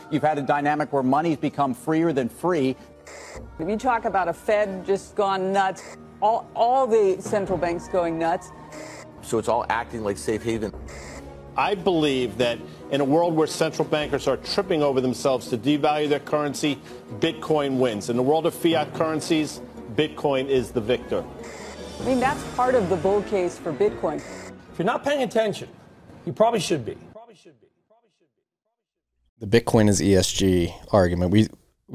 You've had a dynamic where money's become freer than free. If you talk about a Fed just gone nuts, all the central banks going nuts. So it's all acting like safe haven. I believe that in a world where central bankers are tripping over themselves to devalue their currency, Bitcoin wins. In the world of fiat currencies, Bitcoin is the victor. I mean, that's part of the bull case for Bitcoin. If you're not paying attention, you probably should be. The Bitcoin is ESG argument.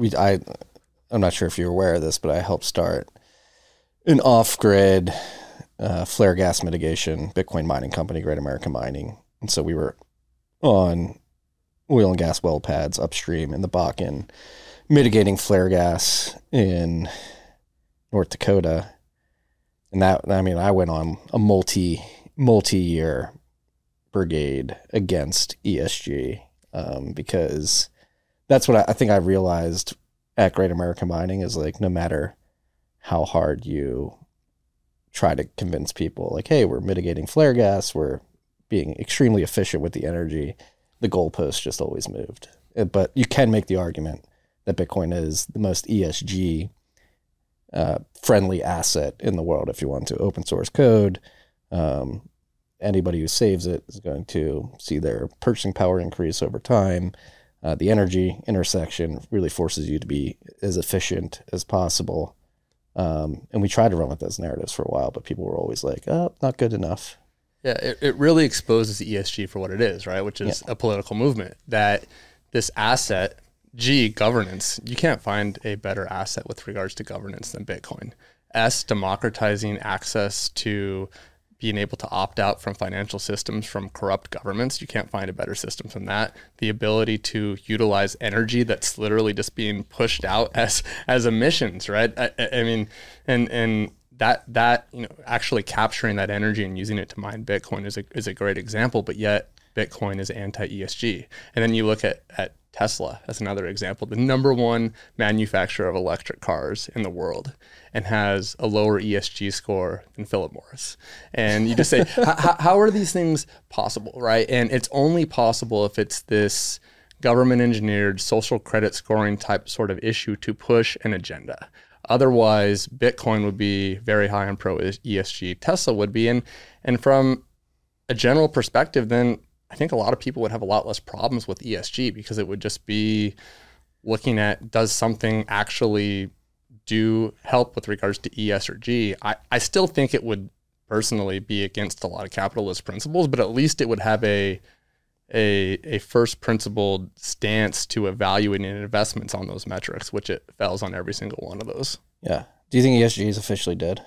I'm not sure if you're aware of this, but I helped start an off-grid flare gas mitigation Bitcoin mining company, Great American Mining. And so we were on oil and gas well pads upstream in the Bakken, mitigating flare gas in North Dakota. And that, I mean, I went on a multi-year brigade against ESG because that's what I think I realized at Great American Mining is like, no matter how hard you try to convince people like, hey, we're mitigating flare gas, we're being extremely efficient with the energy, the goalpost just always moved. But you can make the argument that Bitcoin is the most ESG friendly asset in the world. If you want to open source code, anybody who saves it is going to see their purchasing power increase over time. The energy intersection really forces you to be as efficient as possible. And we tried to run with those narratives for a while, but people were always like, oh, not good enough. Yeah, it really exposes ESG for what it is, right? Which is a political movement. That this asset, governance, you can't find a better asset with regards to governance than Bitcoin. Democratizing access to being able to opt out from financial systems from corrupt governments. You can't find a better system than that. The ability to utilize energy that's literally just being pushed out as emissions, right? I mean, and that actually capturing that energy and using it to mine Bitcoin is a great example, but yet Bitcoin is anti-ESG. And then you look at Tesla as another example, the number one manufacturer of electric cars in the world, and has a lower ESG score than Philip Morris. And you just say, how are these things possible, right? And it's only possible if it's this government engineered social credit scoring type sort of issue to push an agenda. Otherwise, Bitcoin would be very high on pro ESG. Tesla would be. And from a general perspective, then I think a lot of people would have a lot less problems with ESG because it would just be looking at, does something actually do help with regards to ES or G? I still think it would personally be against a lot of capitalist principles, but at least it would have a first principled stance to evaluating investments on those metrics, which it fails on every single one of those. Yeah. Do you think ESG is officially dead?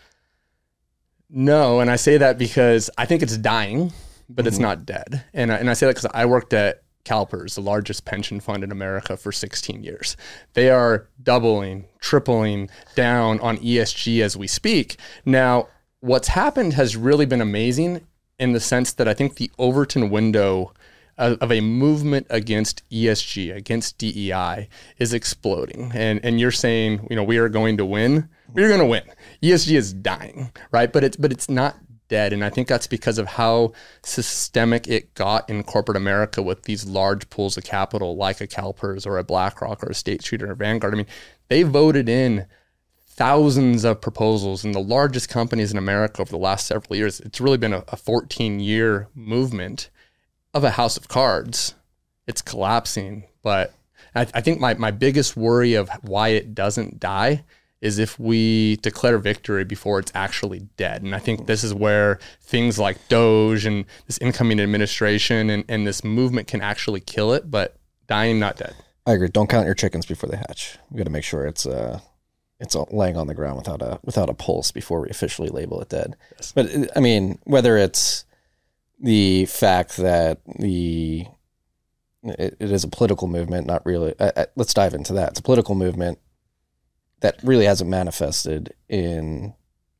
No, and I say that because I think it's dying, but it's not dead. And I say that because I worked at CalPERS, the largest pension fund in America, for 16 years. They are doubling, tripling down on ESG as we speak. Now, what's happened has really been amazing in the sense that I think the Overton window of a movement against ESG, against DEI, is exploding. And you're saying, we are going to win. We're going to win. ESG is dying, right? But it's not dead. And I think that's because of how systemic it got in corporate America with these large pools of capital like a CalPERS or a BlackRock or a State Street or a Vanguard. I mean, they voted in thousands of proposals in the largest companies in America over the last several years. It's really been a 14-year movement of a house of cards. It's collapsing. But I think my biggest worry of why it doesn't die is if we declare victory before it's actually dead. And I think this is where things like Doge and this incoming administration and this movement can actually kill it, but dying, not dead. I agree. Don't count your chickens before they hatch. We got to make sure it's laying on the ground without a pulse before we officially label it dead. Yes. But I mean, whether it's the fact that it is a political movement, not really. Let's dive into that. It's a political movement that really hasn't manifested in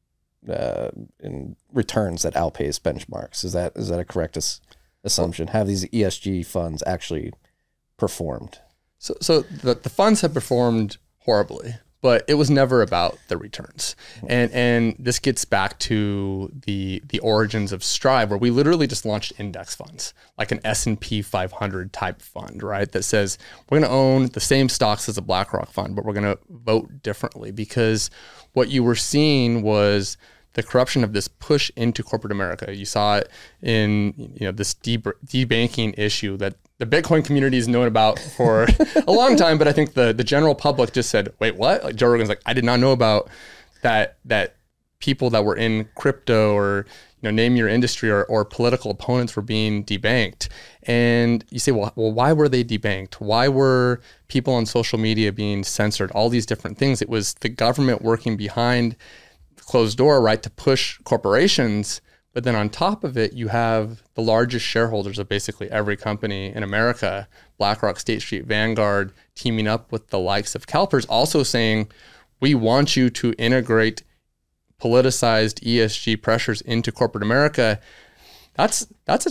returns that outpace benchmarks. Is that a correct assumption? Have these ESG funds actually performed? So the funds have performed horribly, but it was never about the returns. And this gets back to the origins of Strive, where we literally just launched index funds, like an S&P 500 type fund, right? That says we're going to own the same stocks as a BlackRock fund, but we're going to vote differently, because what you were seeing was the corruption of this push into corporate America. You saw it in this debanking issue that the Bitcoin community has known about for a long time, but I think the general public just said, "Wait, what?" Like Joe Rogan's like, "I did not know about that people that were in crypto or name your industry or political opponents were being debanked." And you say, well, why were they debanked? Why were people on social media being censored? All these different things. It was the government working behind closed door, right, to push corporations. But then on top of it, you have the largest shareholders of basically every company in America, BlackRock, State Street, Vanguard, teaming up with the likes of CalPERS, also saying, we want you to integrate politicized ESG pressures into corporate America. That's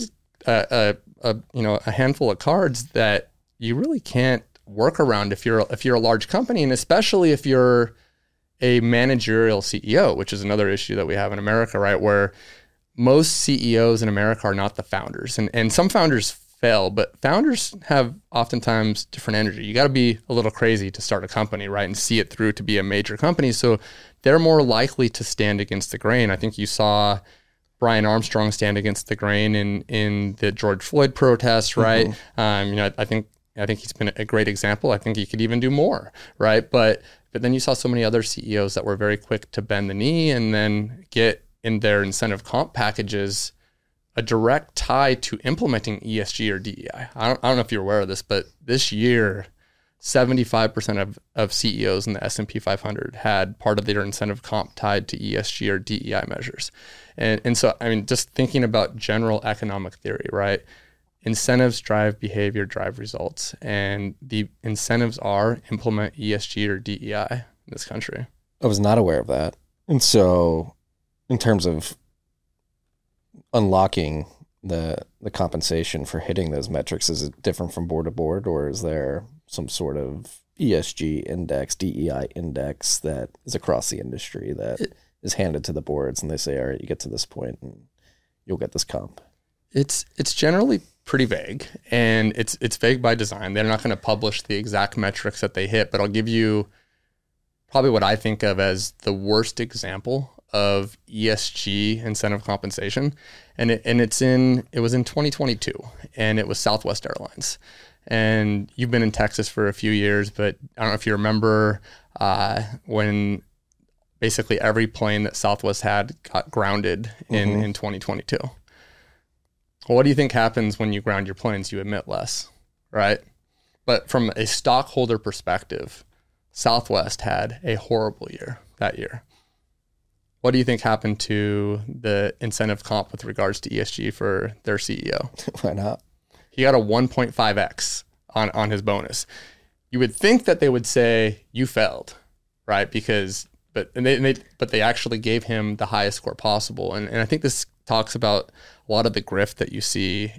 a handful of cards that you really can't work around if you're a large company, and especially if you're a managerial CEO, which is another issue that we have in America, right? Where most CEOs in America are not the founders, and some founders fail, but founders have oftentimes different energy. You got to be a little crazy to start a company, right? And see it through to be a major company. So they're more likely to stand against the grain. I think you saw Brian Armstrong stand against the grain in the George Floyd protests, right? I think he's been a great example. I think he could even do more, right? But then you saw so many other CEOs that were very quick to bend the knee and then get in their incentive comp packages a direct tie to implementing ESG or DEI. I don't know if you're aware of this, but this year, 75% of CEOs in the S&P 500 had part of their incentive comp tied to ESG or DEI measures. And so, I mean, just thinking about general economic theory, right? Incentives drive behavior, drive results. And the incentives are implement ESG or DEI in this country. I was not aware of that. And so in terms of unlocking the compensation for hitting those metrics, is it different from board to board, or is there some sort of ESG index, DEI index that is across the industry that is handed to the boards and they say, all right, you get to this point and you'll get this comp? It's generally pretty vague, and it's vague by design. They're not going to publish the exact metrics that they hit, but I'll give you probably what I think of as the worst example of ESG incentive compensation. And it was in 2022, and it was Southwest Airlines. And you've been in Texas for a few years, but I don't know if you remember when basically every plane that Southwest had got grounded in 2022. Well, what do you think happens when you ground your planes? You emit less, right? But from a stockholder perspective, Southwest had a horrible year that year. What do you think happened to the incentive comp with regards to ESG for their CEO? Why not? He got a 1.5x on his bonus. You would think that they would say you failed, right? But they actually gave him the highest score possible. And I think this talks about a lot of the grift that you see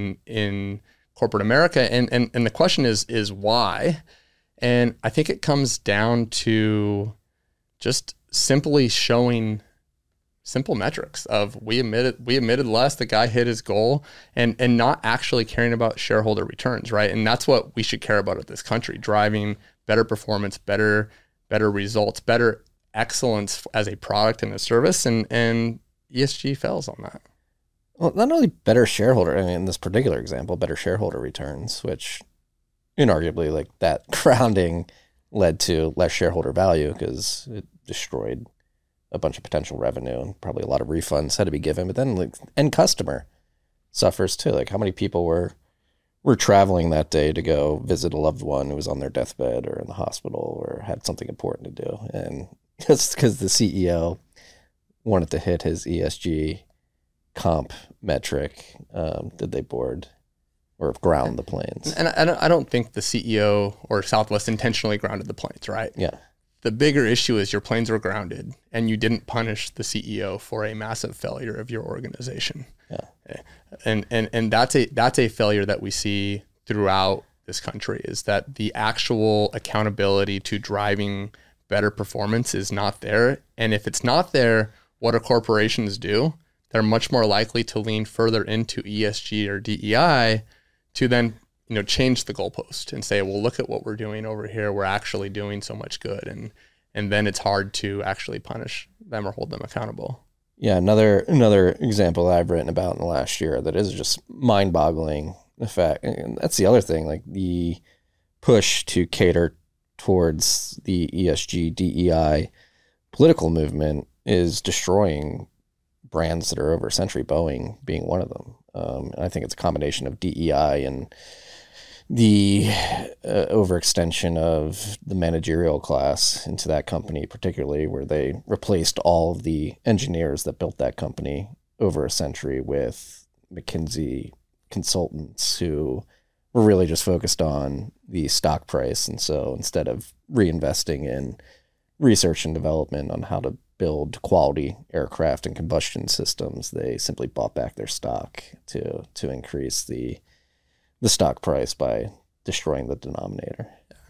in corporate America. And the question is why? And I think it comes down to just simply showing simple metrics of we emitted less, the guy hit his goal, and not actually caring about shareholder returns, right? And that's what we should care about at this country, driving better performance, better results, better excellence as a product and a service, and ESG fails on that. Well, not only better shareholder, I mean, in this particular example, better shareholder returns, which inarguably, like, that grounding led to less shareholder value because it destroyed a bunch of potential revenue, and probably a lot of refunds had to be given. But then, like, end customer suffers too. Like, how many people were traveling that day to go visit a loved one who was on their deathbed or in the hospital or had something important to do, and just because the CEO wanted to hit his ESG comp metric, did they board or ground the planes? And I don't think the CEO or Southwest intentionally grounded the planes, right? Yeah. The bigger issue is your planes were grounded and you didn't punish the CEO for a massive failure of your organization. Yeah. And that's a failure that we see throughout this country, is that the actual accountability to driving better performance is not there. And if it's not there, what do corporations do? They're much more likely to lean further into ESG or DEI to then, change the goalpost and say, well, look at what we're doing over here. We're actually doing so much good. And then it's hard to actually punish them or hold them accountable. Yeah, another example that I've written about in the last year that is just mind-boggling. In fact, and that's the other thing, like the push to cater towards the ESG, DEI political movement is destroying brands that are over a century, Boeing being one of them. And I think it's a combination of DEI and the overextension of the managerial class into that company, particularly where they replaced all of the engineers that built that company over a century with McKinsey consultants who were really just focused on the stock price. And so instead of reinvesting in research and development on how to build quality aircraft and combustion systems, they simply bought back their stock to increase the stock price by destroying the denominator.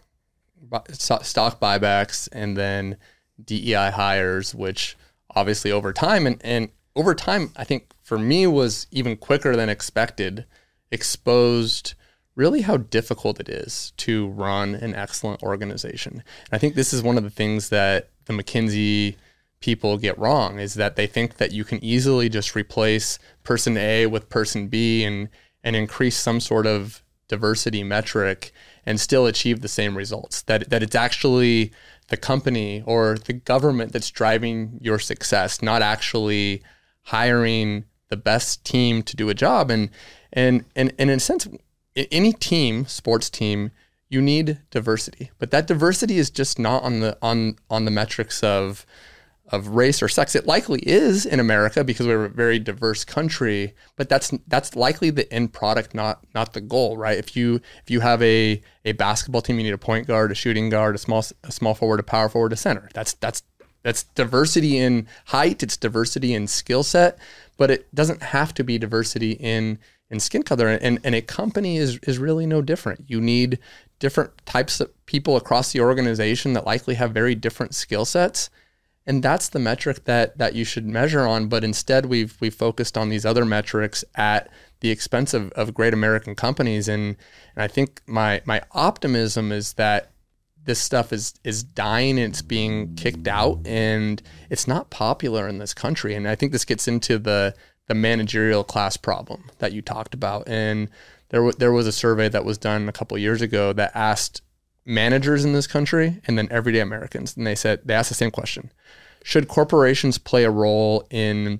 Stock buybacks and then DEI hires, which obviously over time, and over time, I think for me was even quicker than expected, exposed really how difficult it is to run an excellent organization. And I think this is one of the things that the McKinsey people get wrong, is that they think that you can easily just replace person A with person B and increase some sort of diversity metric and still achieve the same results. That it's actually the company or the government that's driving your success, not actually hiring the best team to do a job. And in a sense, any team, sports team, you need diversity, but that diversity is just not on the metrics of race or sex. It likely is in America because we're a very diverse country, but that's likely the end product, not the goal, right? If you have a basketball team, you need a point guard, a shooting guard, a small forward, a power forward, a center. That's diversity in height. It's diversity in skill set, but it doesn't have to be diversity in skin color. And a company is really no different. You need different types of people across the organization that likely have very different skill sets. And that's the metric that you should measure on. But instead, we've focused on these other metrics at the expense of great American companies. And I think my optimism is that this stuff is dying and it's being kicked out and it's not popular in this country. And I think this gets into the managerial class problem that you talked about. And there was a survey that was done a couple of years ago that asked managers in this country and then everyday Americans. And they asked the same question: should corporations play a role in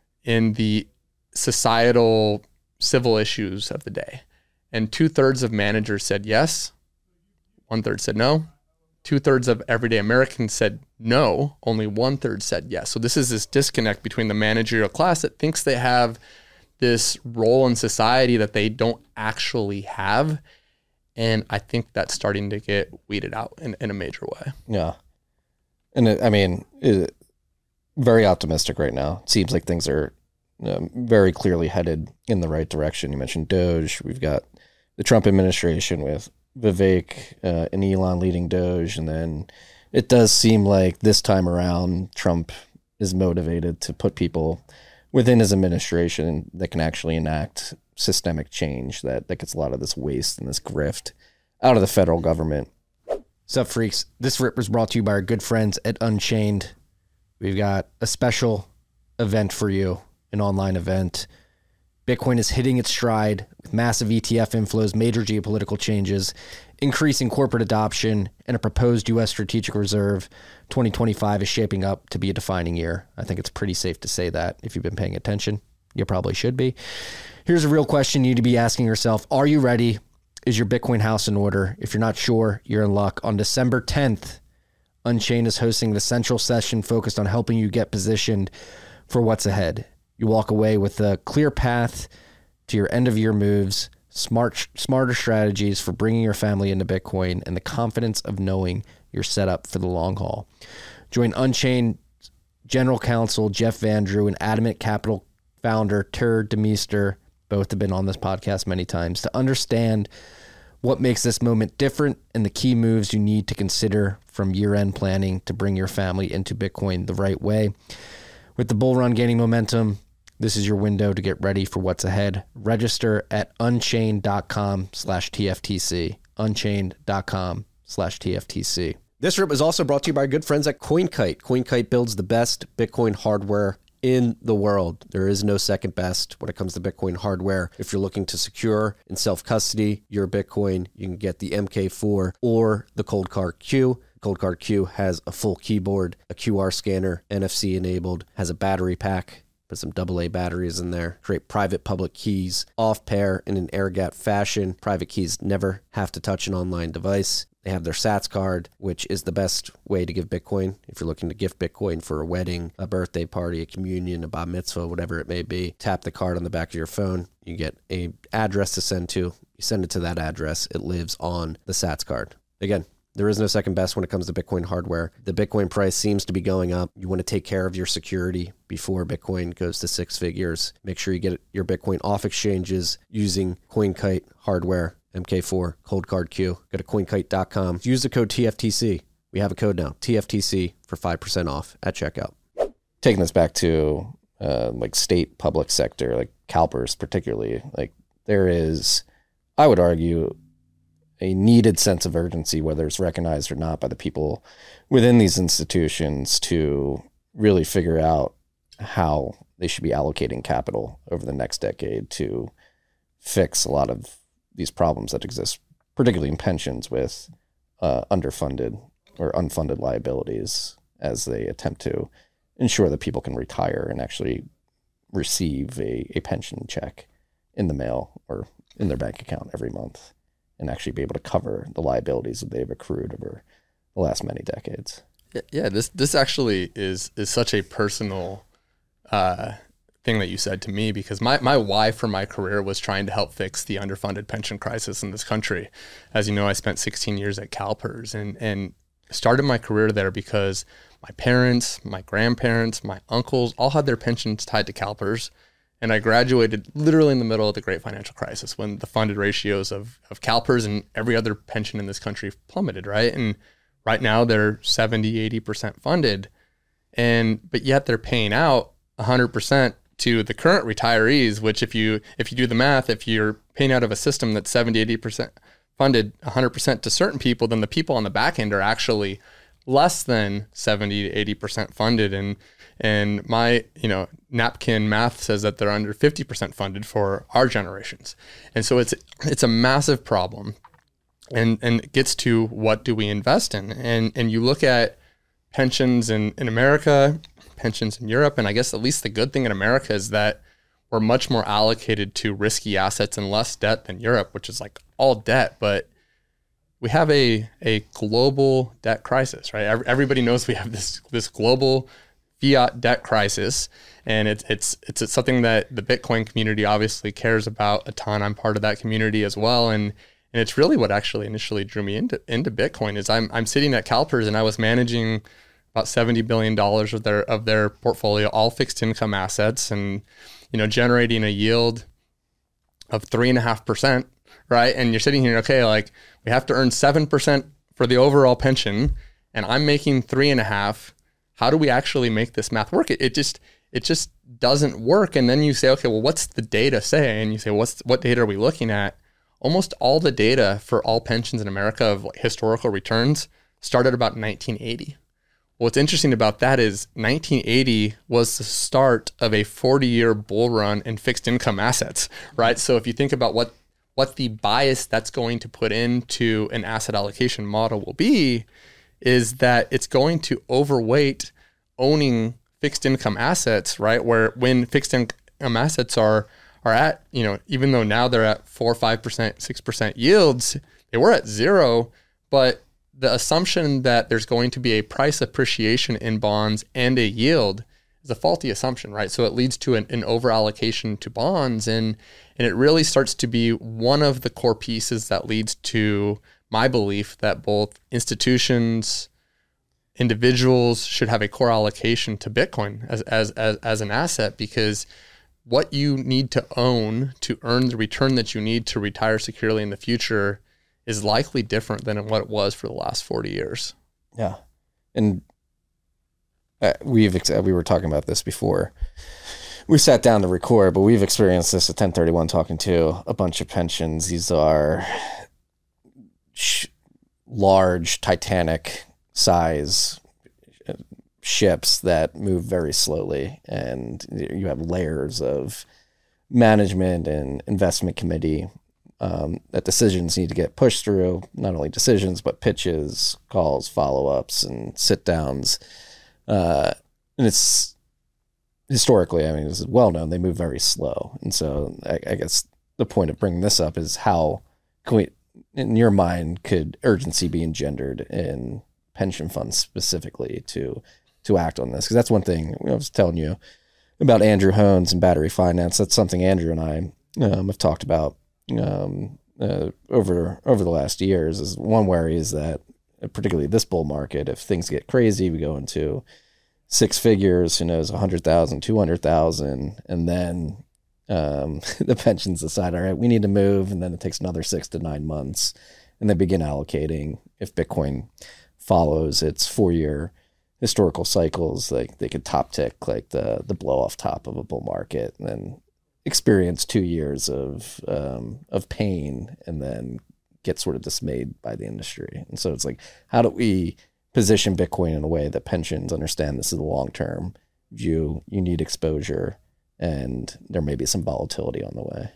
the societal civil issues of the day? And 2/3 of managers said yes. 1/3 said no. 2/3 of everyday Americans said no. Only 1/3 said yes. So this is this disconnect between the managerial class that thinks they have this role in society that they don't actually have. And I think that's starting to get weeded out in a major way. Yeah. And very optimistic right now. It seems like things are very clearly headed in the right direction. You mentioned Doge. We've got the Trump administration with Vivek and Elon leading Doge. And then it does seem like this time around, Trump is motivated to put people within his administration that can actually enact systemic change that gets a lot of this waste and this grift out of the federal government. Sup, freaks? This rip was brought to you by our good friends at Unchained. We've got a special event for you, an online event. Bitcoin is hitting its stride with massive ETF inflows, major geopolitical changes, increasing corporate adoption, and a proposed U.S. strategic reserve. 2025 is shaping up to be a defining year. I think it's pretty safe to say that. If you've been paying attention, you probably should be. Here's a real question you need to be asking yourself. Are you ready? Is your Bitcoin house in order? If you're not sure, you're in luck. On December 10th, Unchained is hosting an essential session focused on helping you get positioned for what's ahead. You walk away with a clear path to your end-of-year moves, smarter strategies for bringing your family into Bitcoin, and the confidence of knowing you're set up for the long haul. Join Unchained General Counsel Jeff Vandrew and Adamant Capital founder Tur Demeester. Both have been on this podcast many times to understand what makes this moment different and the key moves you need to consider from year-end planning to bring your family into Bitcoin the right way. With the bull run gaining momentum, this is your window to get ready for what's ahead. Register at unchained.com/TFTC. Unchained.com/TFTC. This rip is also brought to you by our good friends at CoinKite. CoinKite builds the best Bitcoin hardware in the world. There is no second best when it comes to Bitcoin hardware. If you're looking to secure and self-custody your Bitcoin, you can get the MK4 or the Cold Card Q. Cold Card Q has a full keyboard, a QR scanner, NFC enabled, has a battery pack. Put some AA batteries in there. Create private public keys off pair in an air gap fashion. Private keys never have to touch an online device. They have their Sats card, which is the best way to give Bitcoin. If you're looking to gift Bitcoin for a wedding, a birthday party, a communion, a bar mitzvah, whatever it may be, tap the card on the back of your phone. You get an address to send to. You send it to that address. It lives on the Sats card. Again, there is no second best when it comes to Bitcoin hardware. The Bitcoin price seems to be going up. You want to take care of your security before Bitcoin goes to six figures. Make sure you get your Bitcoin off exchanges using CoinKite hardware, MK4, Cold Card Q. Go to CoinKite.com. Use the code TFTC. We have a code now, TFTC, for 5% off at checkout. Taking this back to like state public sector, like CalPERS particularly, like there is, I would argue, a needed sense of urgency, whether it's recognized or not by the people within these institutions, to really figure out how they should be allocating capital over the next decade to fix a lot of these problems that exist, particularly in pensions with underfunded or unfunded liabilities, as they attempt to ensure that people can retire and actually receive a pension check in the mail or in their bank account every month, and actually be able to cover the liabilities that they've accrued over the last many decades. Yeah, this actually is such a personal thing that you said to me, because my why for my career was trying to help fix the underfunded pension crisis in this country. As you know, I spent 16 years at CalPERS and started my career there because my parents, my grandparents, my uncles all had their pensions tied to CalPERS. And I graduated literally in the middle of the great financial crisis, when the funded ratios of CalPERS and every other pension in this country plummeted, right? And right now they're 70, 80% funded. But yet they're paying out 100% to the current retirees, which if you do the math, if you're paying out of a system that's 70, 80% funded 100% to certain people, then the people on the back end are actually less than 70 to 80% funded. And my, napkin math says that they're under 50% funded for our generations. And so it's a massive problem. And it gets to, what do we invest in? And you look at pensions in America, pensions in Europe, and I guess at least the good thing in America is that we're much more allocated to risky assets and less debt than Europe, which is like all debt. But we have a global debt crisis, right? Everybody knows we have this global fiat debt crisis, and it's something that the Bitcoin community obviously cares about a ton. I'm part of that community as well, and it's really what actually initially drew me into Bitcoin. Is I'm sitting at CalPERS and I was managing about $70 billion of their portfolio, all fixed income assets, and generating a yield of 3.5%, right? And you're sitting here, okay, like we have to earn 7% for the overall pension, and I'm making 3.5%. How do we actually make this math work? It just doesn't work. And then you say, okay, well, what's the data say? And you say, what data are we looking at? Almost all the data for all pensions in America of like historical returns started about 1980. What's interesting about that is 1980 was the start of a 40-year bull run in fixed income assets, right? So if you think about what the bias that's going to put into an asset allocation model will be, is that it's going to overweight owning fixed income assets, right? Where when fixed income assets are at, even though now they're at 4%, 5%, 6% yields, they were at 0, but the assumption that there's going to be a price appreciation in bonds and a yield is a faulty assumption, right? So it leads to an over allocation to bonds, and it really starts to be one of the core pieces that leads to my belief that both institutions, individuals should have a core allocation to Bitcoin as an asset, because what you need to own to earn the return that you need to retire securely in the future is likely different than what it was for the last 40 years. Yeah. And we were talking about this before we sat down to record, but we've experienced this at 1031 talking to a bunch of pensions. These are large Titanic size ships that move very slowly, and you have layers of management and investment committee that decisions need to get pushed through, not only decisions, but pitches, calls, follow-ups, and sit-downs. And it's historically, I mean, it's well known, they move very slow. And so I guess the point of bringing this up is how can we, in your mind, could urgency be engendered in pension funds specifically to act on this? Because that's one thing I was telling you about Andrew Hones and battery finance. That's something Andrew and I have talked about over the last years. Is one worry is that, particularly this bull market, if things get crazy, we go into six figures, who knows, 100,000, 200,000, and then the pensions decide, all right, we need to move, and then it takes another 6 to 9 months, and they begin allocating. If Bitcoin follows its 4-year historical cycles, like they could top tick like the blow off top of a bull market, and then experience 2 years of pain, and then get sort of dismayed by the industry. And so it's like, how do we position Bitcoin in a way that pensions understand this is a long-term view? You need exposure, and there may be some volatility on the way.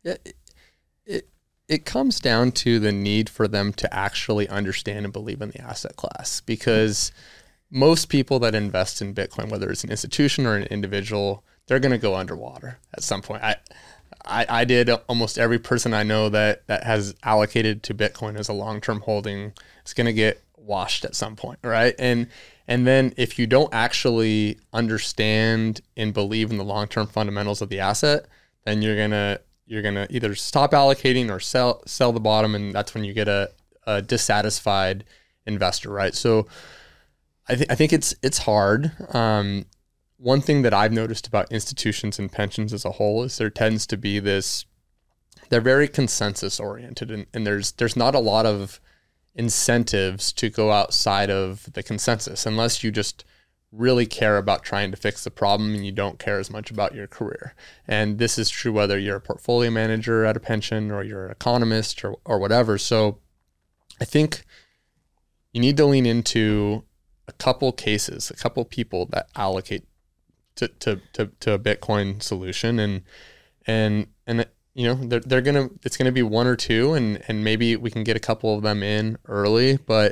Yeah, it comes down to the need for them to actually understand and believe in the asset class, because most people that invest in Bitcoin, whether it's an institution or an individual, they're going to go underwater at some point. I did. Almost every person I know that has allocated to Bitcoin as a long-term holding is going to get washed at some point, right? And then if you don't actually understand and believe in the long-term fundamentals of the asset, then you're gonna either stop allocating or sell the bottom, and that's when you get a dissatisfied investor, right? So I think it's hard. One thing that I've noticed about institutions and pensions as a whole is there tends to be this, they're very consensus oriented, and there's not a lot of incentives to go outside of the consensus unless you just really care about trying to fix the problem and you don't care as much about your career. And this is true whether you're a portfolio manager at a pension or you're an economist or whatever. So I think you need to lean into a couple cases, a couple people that allocate to a Bitcoin solution, and you know, it's gonna be one or two, and maybe we can get a couple of them in early, but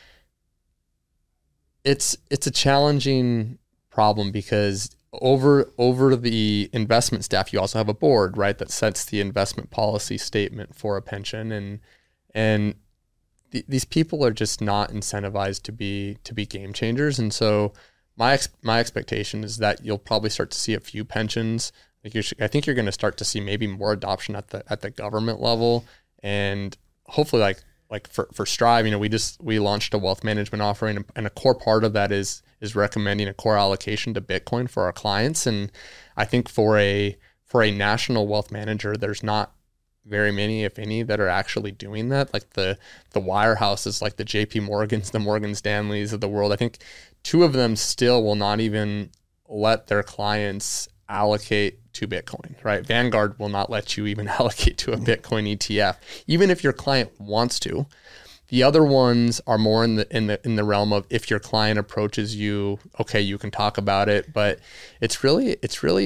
it's a challenging problem because over the investment staff, you also have a board, right, that sets the investment policy statement for a pension, and these people are just not incentivized to be game changers. And so my expectation is that you'll probably start to see a few pensions. I think you're going to start to see maybe more adoption at the government level, and hopefully like for Strive, you know, we launched a wealth management offering, and a core part of that is recommending a core allocation to Bitcoin for our clients. And I think for a national wealth manager, there's not very many, if any, that are actually doing that. Like the wirehouses, like the JP Morgans, the Morgan Stanleys of the world. I think 2 of them still will not even let their clients allocate to Bitcoin, right? Vanguard will not let you even allocate to a Bitcoin ETF, even if your client wants to. The other ones are more in the realm of, if your client approaches you, okay, you can talk about it, but it's really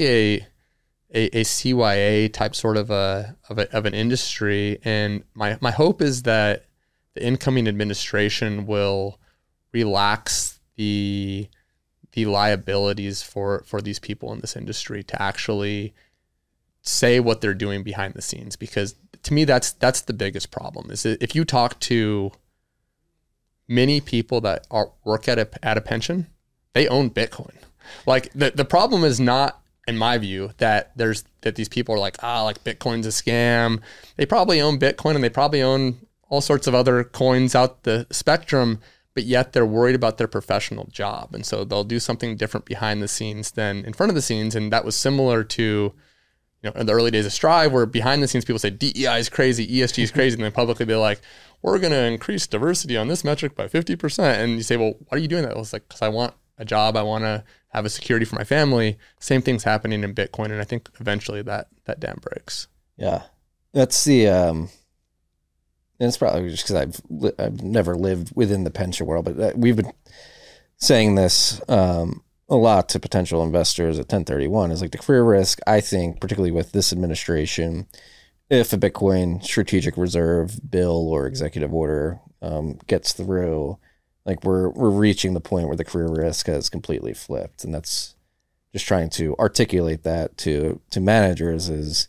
a CYA type sort of an industry. And my hope is that the incoming administration will relax the liabilities for these people in this industry to actually say what they're doing behind the scenes. Because to me, that's the biggest problem, is that if you talk to many people that work at a pension, they own Bitcoin. Like the problem is not, in my view, that these people are like Bitcoin's a scam. They probably own Bitcoin, and they probably own all sorts of other coins out the spectrum, but yet they're worried about their professional job. And so they'll do something different behind the scenes than in front of the scenes. And that was similar to in the early days of Strive, where behind the scenes people say DEI is crazy, ESG is crazy, and then publicly they're like, we're going to increase diversity on this metric by 50%. And you say, well, why are you doing that? Well, it's like, because I want a job, I want to have a security for my family. Same thing's happening in Bitcoin, and I think eventually that dam breaks. Yeah, that's the and it's probably just because I've never lived within the pension world, but we've been saying this a lot to potential investors at 1031 is like the career risk. I think particularly with this administration, if a Bitcoin strategic reserve bill or executive order gets through, like we're reaching the point where the career risk has completely flipped, and that's just trying to articulate that to managers is,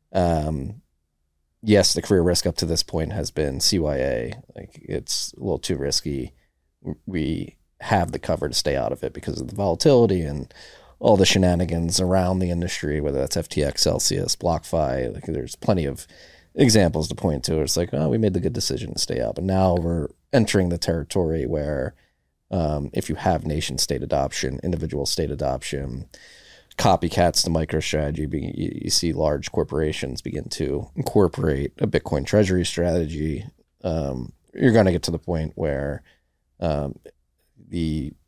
yes, the career risk up to this point has been CYA. Like it's a little too risky. We have the cover to stay out of it because of the volatility and all the shenanigans around the industry, whether that's FTX, Celsius, BlockFi. Like there's plenty of examples to point to. It's like, oh, we made the good decision to stay out. But now we're entering the territory where if you have nation state adoption, individual state adoption, copycats to MicroStrategy, you see large corporations begin to incorporate a Bitcoin treasury strategy. You're going to get to the point where the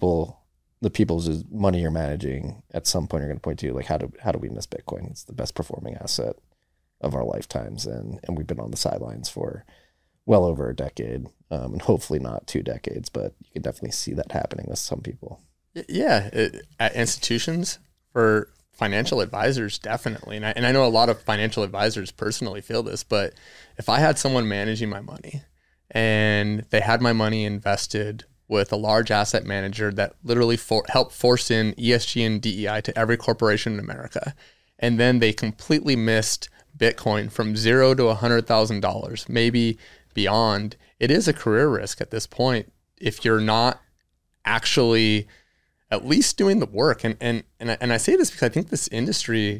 people's money you're managing at some point are going to point to you like, how do we miss Bitcoin? It's the best performing asset of our lifetimes, and we've been on the sidelines for well over a decade, and hopefully not 2 decades, but you can definitely see that happening with some people. Yeah, at institutions, for financial advisors, definitely. And I know a lot of financial advisors personally feel this, but if I had someone managing my money and they had my money invested with a large asset manager that literally helped force in ESG and DEI to every corporation in America, and then they completely missed Bitcoin from $0 to $100,000, maybe beyond, it is a career risk at this point if you're not actually at least doing the work. And I say this because I think this industry,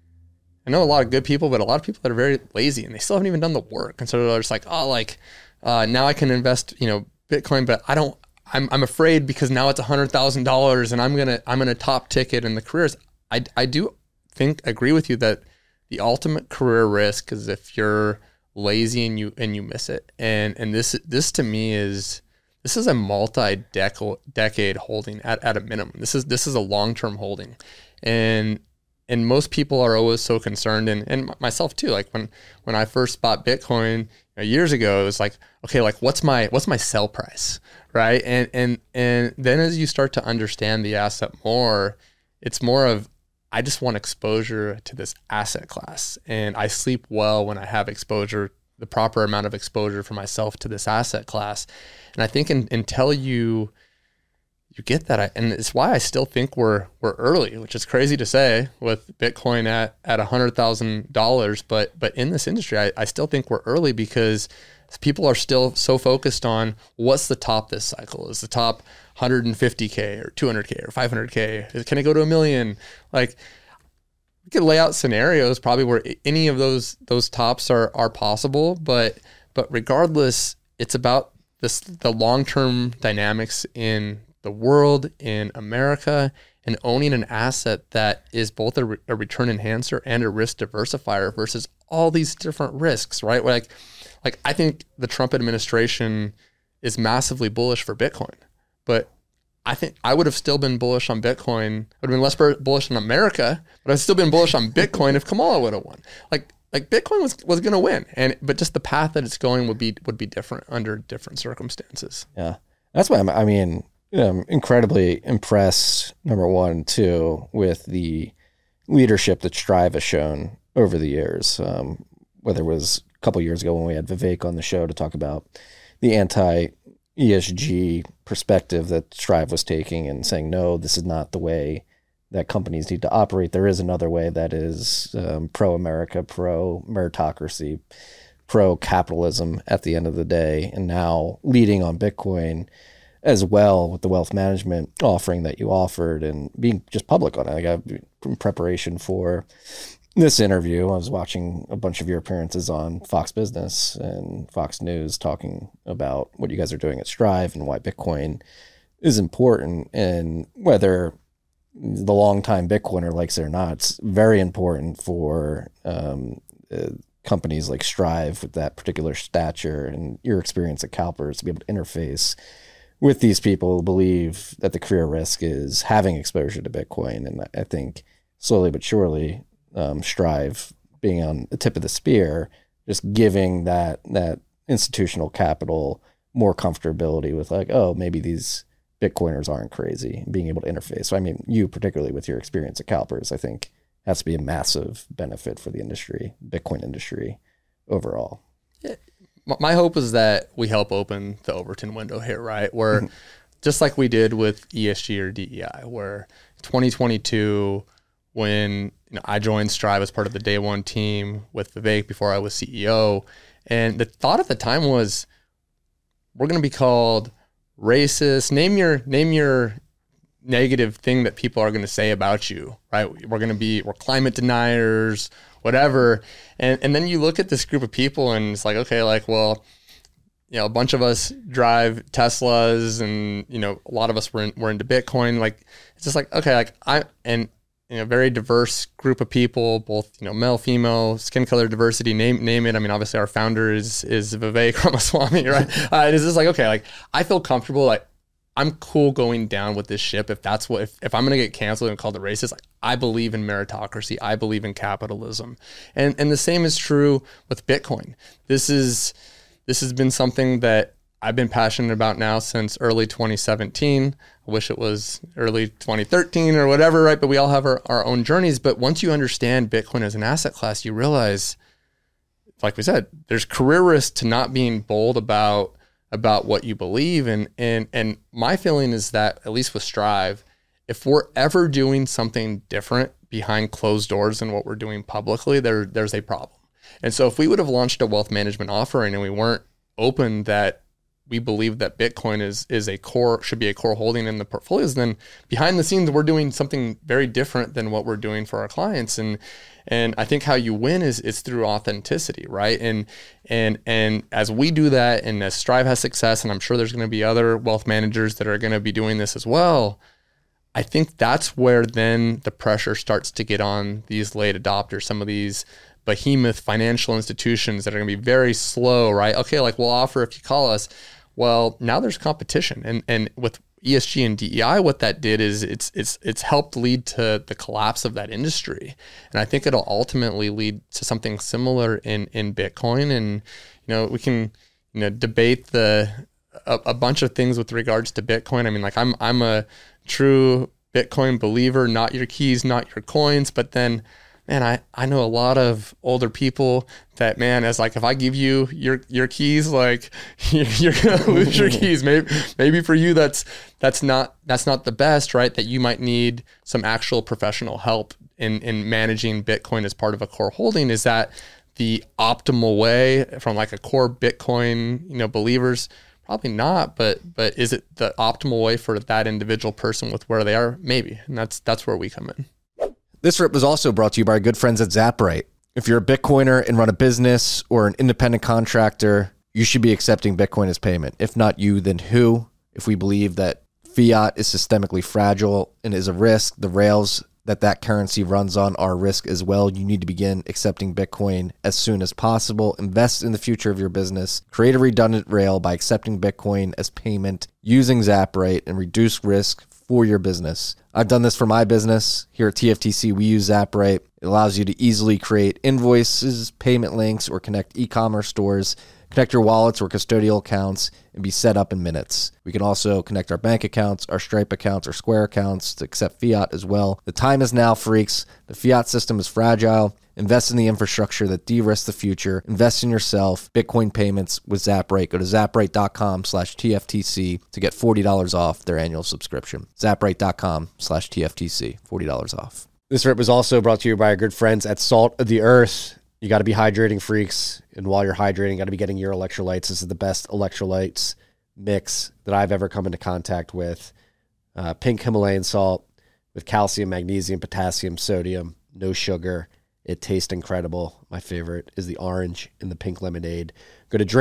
I know a lot of good people, but a lot of people that are very lazy and they still haven't even done the work. And so they're just like, now I can invest, Bitcoin, but I'm afraid because now it's $100,000 and I'm gonna top ticket in the careers. I do agree with you that the ultimate career risk is if you're lazy and you miss it. And this to me is a multi-decade holding at a minimum. This is a long-term holding. And most people are always so concerned, and myself too. Like when I first bought Bitcoin years ago, it was like, okay, like what's my sell price, right? And then as you start to understand the asset more, it's more of, I just want exposure to this asset class, and I sleep well when I have exposure, the proper amount of exposure for myself to this asset class. And I think until you get that, and it's why I still think we're early, which is crazy to say with Bitcoin at $100,000. But in this industry, I still think we're early because people are still so focused on what's the top this cycle. Is the top 150K or 200K or 500K? Can it go to $1 million? Like, we could lay out scenarios probably where any of those tops are possible, but regardless, it's about the long-term dynamics in the world, in America, and owning an asset that is both a return enhancer and a risk diversifier versus all these different risks, right? Like I think the Trump administration is massively bullish for Bitcoin, but I think I would have still been bullish on Bitcoin. I would have been less bullish on America, but I've still been bullish on Bitcoin if Kamala would have won. Like Bitcoin was going to win, but just the path that it's going would be different under different circumstances. Yeah, that's why I'm incredibly impressed. Number one, too, with the leadership that Strive has shown over the years. Whether it was a couple years ago when we had Vivek on the show to talk about the anti-ESG perspective that Strive was taking and saying, no, this is not the way that companies need to operate. There is another way that is pro-America, pro-meritocracy, pro-capitalism at the end of the day. And now leading on Bitcoin as well with the wealth management offering that you offered and being just public on it. Like in preparation for this interview, I was watching a bunch of your appearances on Fox Business and Fox News talking about what you guys are doing at Strive and why Bitcoin is important, and whether the longtime Bitcoiner likes it or not, it's very important for companies like Strive with that particular stature and your experience at CalPERS to be able to interface with these people who believe that the career risk is having exposure to Bitcoin. And I think slowly but surely, Strive being on the tip of the spear, just giving that institutional capital more comfortability with like, oh, maybe these Bitcoiners aren't crazy, being able to interface. So, I mean, you particularly with your experience at CalPERS, I think has to be a massive benefit for the industry, Bitcoin industry overall. Yeah. My hope is that we help open the Overton window here, right? Where just like we did with ESG or DEI, where 2022, when I joined Strive as part of the day one team with Vivek before I was CEO, and the thought at the time was, we're going to be called racist. Name your negative thing that people are going to say about you, right? We're climate deniers, whatever. And then you look at this group of people and it's like, okay, like, well, a bunch of us drive Teslas and, a lot of us were into Bitcoin. Like, it's just like, okay, like very diverse group of people, both, male, female, skin color diversity, name it. I mean, obviously our founder is Vivek Ramaswamy, right? It's just like, okay, like I feel comfortable. Like I'm cool going down with this ship. If that's if I'm going to get canceled and called a racist, like I believe in meritocracy. I believe in capitalism. And the same is true with Bitcoin. This has been something that I've been passionate about now since early 2017. I wish it was early 2013 or whatever, right? But we all have our own journeys. But once you understand Bitcoin as an asset class, you realize, like we said, there's career risk to not being bold about what you believe. And my feeling is that, at least with Strive, if we're ever doing something different behind closed doors than what we're doing publicly, there's a problem. And so if we would have launched a wealth management offering and we weren't open that we believe that Bitcoin should be a core holding in the portfolios, then behind the scenes, we're doing something very different than what we're doing for our clients. And I think how you win is through authenticity, right? And as we do that, and as Strive has success, and I'm sure there's going to be other wealth managers that are going to be doing this as well, I think that's where then the pressure starts to get on these late adopters, some of these behemoth financial institutions that are going to be very slow, right? Okay, like we'll offer if you call us. Well, now there's competition, and with ESG and DEI, what that did is it's helped lead to the collapse of that industry, and I think it'll ultimately lead to something similar in Bitcoin. And we can debate a bunch of things with regards to Bitcoin. I mean, like I'm a true Bitcoin believer, not your keys, not your coins, but then, man, I know a lot of older people that, man, as like, if I give you your keys, like you're gonna lose your keys. Maybe for you that's not the best, right? That you might need some actual professional help in managing Bitcoin as part of a core holding. Is that the optimal way from like a core Bitcoin, believers? Probably not, but is it the optimal way for that individual person with where they are? Maybe, and that's where we come in. This rip was also brought to you by our good friends at ZapRight. If you're a Bitcoiner and run a business or an independent contractor, you should be accepting Bitcoin as payment. If not you, then who? If we believe that fiat is systemically fragile and is a risk, the rails that currency runs on are a risk as well. You need to begin accepting Bitcoin as soon as possible. Invest in the future of your business. Create a redundant rail by accepting Bitcoin as payment using ZapRight and reduce risk for your business. I've done this for my business. Here at TFTC, we use ZapRight. It allows you to easily create invoices, payment links, or connect e-commerce stores, connect your wallets or custodial accounts, and be set up in minutes. We can also connect our bank accounts, our Stripe accounts, our Square accounts to accept fiat as well. The time is now, freaks. The fiat system is fragile. Invest in the infrastructure that de-risks the future. Invest in yourself. Bitcoin payments with ZapRight. Go to ZapRight.com/TFTC to get $40 off their annual subscription. ZapRight.com/TFTC, $40 off. This rip was also brought to you by our good friends at Salt of the Earth. You got to be hydrating, freaks. And while you're hydrating, you got to be getting your electrolytes. This is the best electrolytes mix that I've ever come into contact with. Pink Himalayan salt with calcium, magnesium, potassium, sodium, no sugar. It tastes incredible. My favorite is the orange and the pink lemonade. Go to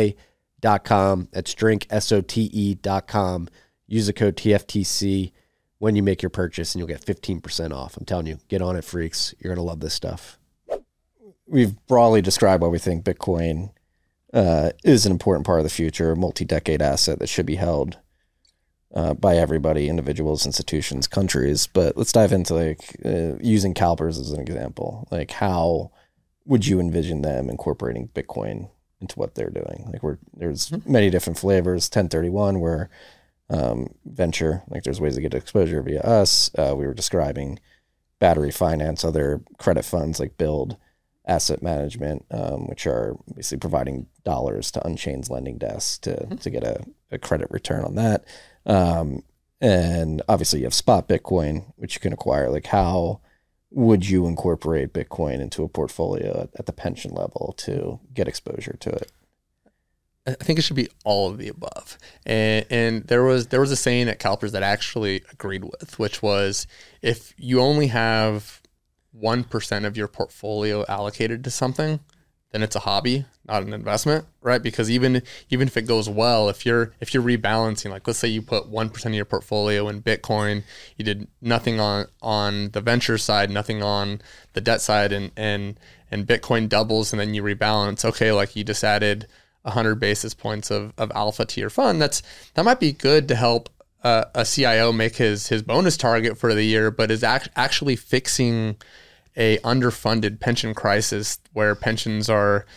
drinksote.com. That's drinksote.com. Use the code TFTC when you make your purchase, and you'll get 15% off. I'm telling you, get on it, freaks. You're going to love this stuff. We've broadly described why we think Bitcoin is an important part of the future, a multi-decade asset that should be held by everybody, individuals, institutions, countries. But let's dive into using CalPERS as an example. Like, how would you envision them incorporating Bitcoin into what they're doing? Like, there's many different flavors. 1031, where venture, like there's ways to get exposure via us. We were describing battery finance, other credit funds like Build, asset management, which are basically providing dollars to Unchained's lending desk to get a credit return on that. And obviously you have spot Bitcoin, which you can acquire. Like, how would you incorporate Bitcoin into a portfolio at the pension level to get exposure to it? I think it should be all of the above. And there was a saying at CalPERS that I actually agreed with, which was, if you only have 1% of your portfolio allocated to something, then it's a hobby, not an investment, right? Because even if it goes well, if you're rebalancing, like let's say you put 1% of your portfolio in Bitcoin, you did nothing on the venture side, nothing on the debt side, and Bitcoin doubles, and then you rebalance. Okay, like you just added 100 basis points of alpha to your fund. That might be good to help a CIO make his bonus target for the year, but is actually fixing a underfunded pension crisis where pensions are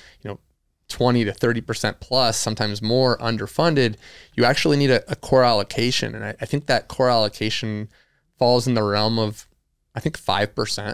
20 to 30% plus, sometimes more underfunded. You actually need a core allocation, and I think that core allocation falls in the realm of, I think 5%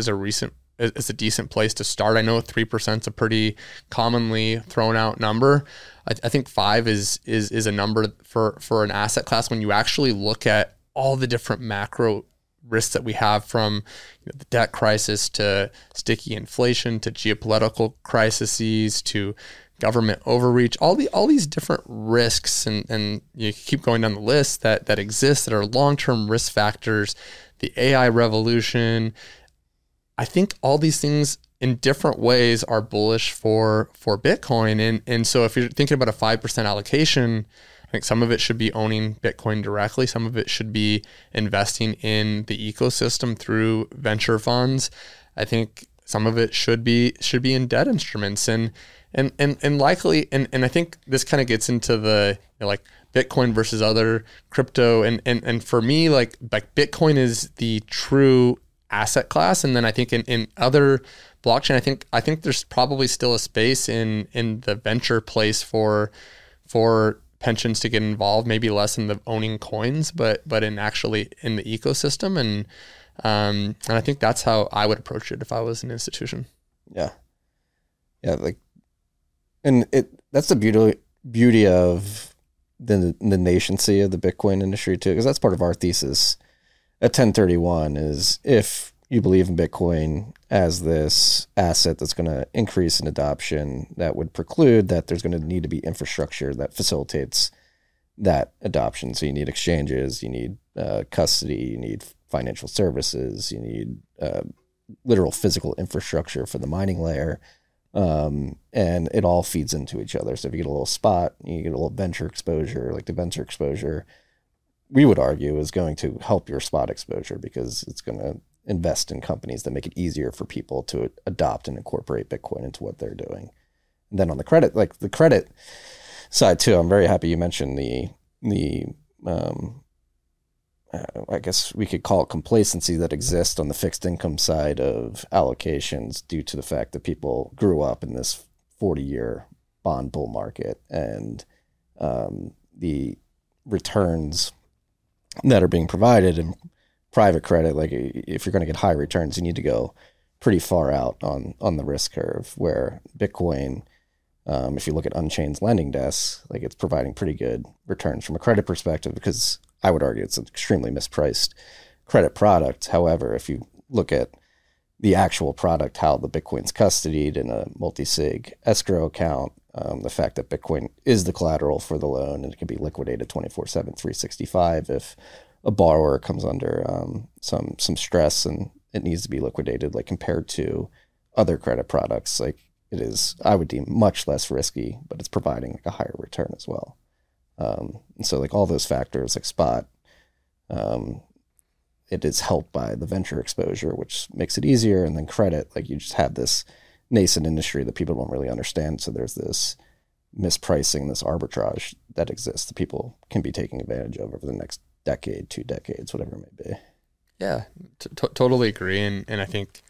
is a decent place to start. I know 3% is a pretty commonly thrown out number. I think 5 is a number for an asset class when you actually look at all the different macro risks that we have, from the debt crisis to sticky inflation to geopolitical crises to government overreach, all these different risks, and you keep going down the list that exist, that are long-term risk factors, the AI revolution. I think all these things in different ways are bullish for Bitcoin. And so if you're thinking about a 5% allocation, I think some of it should be owning Bitcoin directly. Some of it should be investing in the ecosystem through venture funds. I think some of it should be in debt instruments, and likely, and I think this kind of gets into the like Bitcoin versus other crypto. And for me, like Bitcoin is the true asset class. And then I think in other blockchain, I think there's probably still a space in the venture place for pensions to get involved, maybe less in the owning coins, but in actually in the ecosystem. And I think that's how I would approach it if I was an institution. Yeah. And that's the beauty of the nascency of the Bitcoin industry too, because that's part of our thesis at 1031 is, if you believe in Bitcoin as this asset that's going to increase in adoption, that would preclude that there's going to need to be infrastructure that facilitates that adoption. So you need exchanges, you need custody, you need financial services, you need literal physical infrastructure for the mining layer. And it all feeds into each other. So if you get a little spot, you get a little venture exposure, like the venture exposure, we would argue, is going to help your spot exposure, because it's going to invest in companies that make it easier for people to adopt and incorporate Bitcoin into what they're doing. And then on the credit side too, I'm very happy you mentioned the I guess we could call it complacency that exists on the fixed income side of allocations due to the fact that people grew up in this 40-year bond bull market, and the returns that are being provided in private credit, like if you're going to get high returns, you need to go pretty far out on the risk curve, where Bitcoin, if you look at Unchained's lending desk, like it's providing pretty good returns from a credit perspective, because I would argue it's an extremely mispriced credit product. However, if you look at the actual product, how the Bitcoin's custodied in a multi-sig escrow account, the fact that Bitcoin is the collateral for the loan and it can be liquidated 24/7, 365 if a borrower comes under some stress and it needs to be liquidated, like compared to other credit products, like it is, I would deem, much less risky, but it's providing like a higher return as well. And so like all those factors, like spot, it is helped by the venture exposure, which makes it easier. And then credit, like you just have this nascent industry that people don't really understand. So there's this mispricing, this arbitrage that exists that people can be taking advantage of over the next decade, 2 decades, whatever it may be. Yeah, totally agree. And I think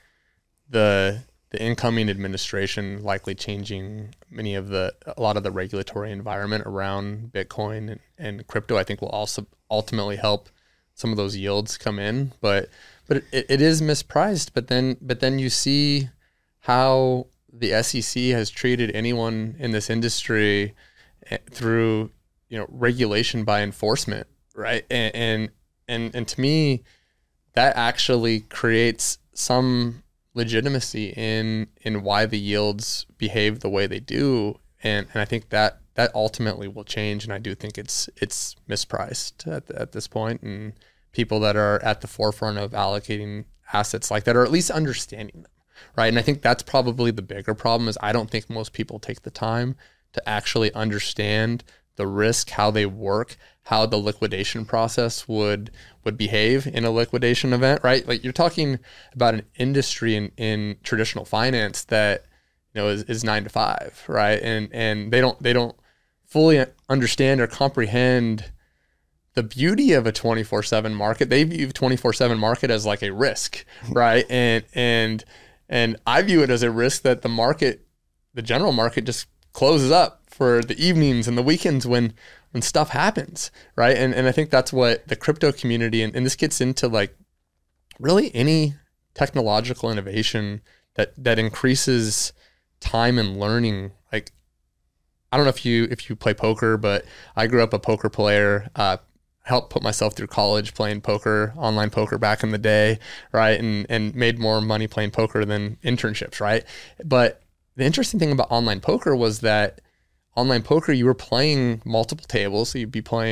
the incoming administration likely changing a lot of the regulatory environment around Bitcoin and crypto, I think will also ultimately help some of those yields come in. But it is mispriced. But then you see how the SEC has treated anyone in this industry through, regulation by enforcement, right? And to me, that actually creates some legitimacy in why the yields behave the way they do. And I think that ultimately will change. And I do think it's mispriced at this point, and people that are at the forefront of allocating assets like that, or at least understanding them, right? And I think that's probably the bigger problem, is I don't think most people take the time to actually understand the risk, how they work, how the liquidation process would behave in a liquidation event, right? Like you're talking about an industry in traditional finance that is 9 to 5, right? And they don't fully understand or comprehend the beauty of a 24/7 market. They view 24/7 market as like a risk, right? And I view it as a risk that the general market just closes up for the evenings and the weekends when stuff happens, right? And I think that's what the crypto community, and this gets into like really any technological innovation that increases time and learning. Like, I don't know if you play poker, but I grew up a poker player, helped put myself through college playing poker, online poker back in the day, right? And made more money playing poker than internships, right? But the interesting thing about online poker was that online poker, you were playing multiple tables. So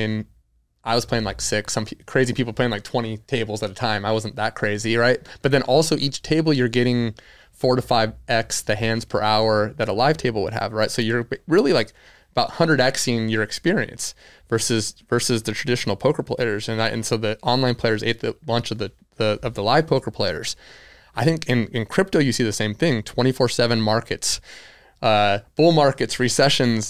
I was playing like 6, some crazy people playing like 20 tables at a time. I wasn't that crazy, right? But then also each table you're getting 4 to 5x the hands per hour that a live table would have, right? So you're really like about 100xing your experience versus the traditional poker players. And so the online players ate the lunch of the live poker players. I think in crypto, you see the same thing, 24/7 markets, bull markets, recessions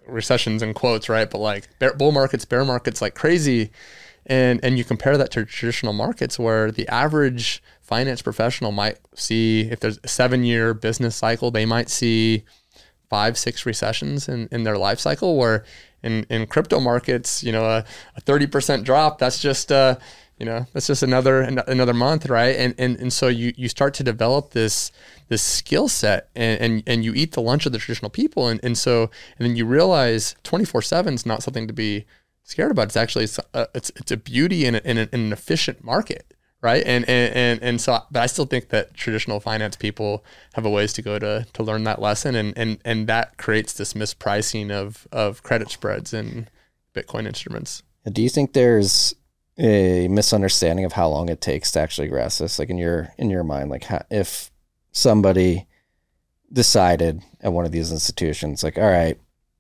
in quotes, right? But like bull markets, bear markets like crazy. And you compare that to traditional markets where the average finance professional might see, if there's a 7-year business cycle, they might see 5-6 recessions in their life cycle, where in crypto markets, a 30% drop, that's just another month, right? And so you start to develop this skill set, and you eat the lunch of the traditional people, and then you realize 24/7 is not something to be scared about. It's actually it's a beauty in an efficient market, right? And so, but I still think that traditional finance people have a ways to go to learn that lesson, and that creates this mispricing of credit spreads in Bitcoin instruments. Do you think there's a misunderstanding of how long it takes to actually grasp this? Like in your mind, like if somebody decided at one of these institutions, like, all right,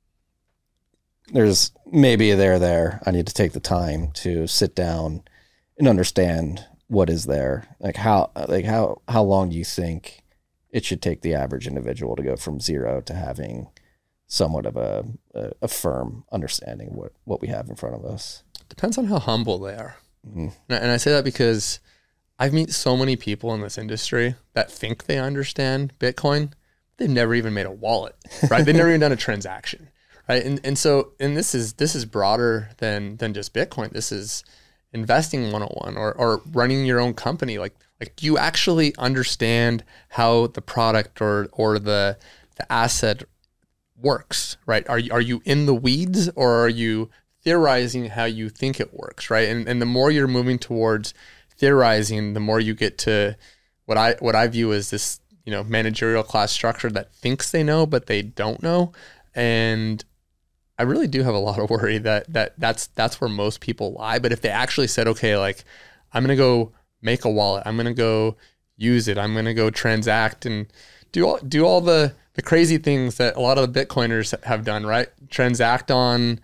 there's maybe there, I need to take the time to sit down and understand what is there. Like how long do you think it should take the average individual to go from zero to having somewhat of a firm understanding of what we have in front of us? Depends on how humble they are. Mm-hmm. And I say that because I've met so many people in this industry that think they understand Bitcoin. They've never even made a wallet, right? They've never even done a transaction, right? And this is broader than just Bitcoin. This is investing 101 or running your own company. Like do you actually understand how the product or the asset works, right? Are you in the weeds, or are you theorizing how you think it works, right? And the more you're moving towards theorizing, the more you get to what I view as this, managerial class structure that thinks they know, but they don't know. And I really do have a lot of worry that's where most people lie. But if they actually said, okay, like I'm going to go make a wallet, I'm going to go use it, I'm going to go transact and do all the crazy things that a lot of the Bitcoiners have done, right? Transact on,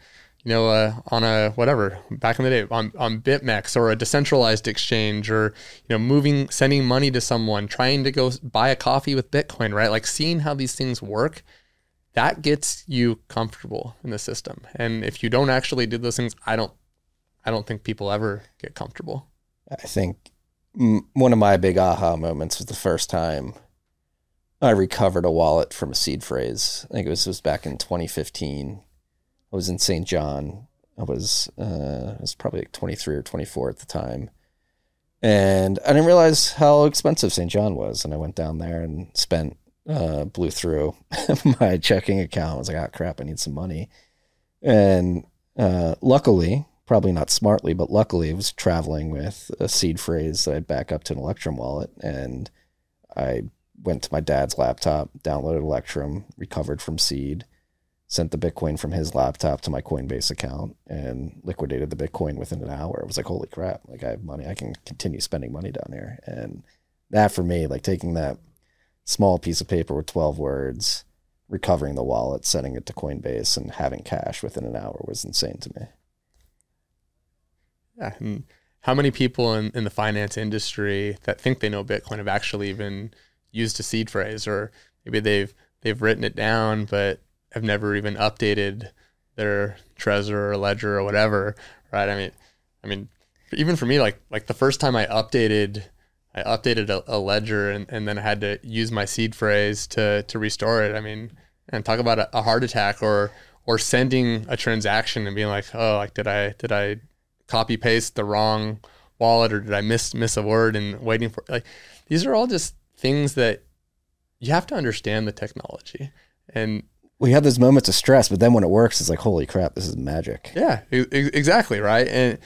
on a whatever back in the day on BitMEX or a decentralized exchange, or sending money to someone, trying to go buy a coffee with Bitcoin, right? Like seeing how these things work, that gets you comfortable in the system. And if you don't actually do those things, I don't think people ever get comfortable. I think one of my big aha moments was the first time I recovered a wallet from a seed phrase. I think it was back in 2015. I was in St. John. I was probably like 23 or 24 at the time. And I didn't realize how expensive St. John was. And I went down there and blew through my checking account. I was like, oh crap, I need some money. And luckily, probably not smartly, but luckily I was traveling with a seed phrase that I'd back up to an Electrum wallet. And I went to my dad's laptop, downloaded Electrum, recovered from seed, sent the Bitcoin from his laptop to my Coinbase account, and liquidated the Bitcoin within an hour. It was like, holy crap, like I have money. I can continue spending money down here. And that for me, like taking that small piece of paper with 12 words, recovering the wallet, sending it to Coinbase, and having cash within an hour was insane to me. Yeah. And how many people in the finance industry that think they know Bitcoin have actually even used a seed phrase, or maybe they've written it down, but have never even updated their Trezor or Ledger or whatever, right? I mean, even for me, like the first time I updated a Ledger and then I had to use my seed phrase to restore it. I mean, and talk about a heart attack, or sending a transaction and being like, oh, like did I copy paste the wrong wallet, or did I miss a word, and waiting for, like, these are all just things that you have to understand the technology. And we have those moments of stress, but then when it works, it's like, holy crap, this is magic. Yeah, exactly. Right. And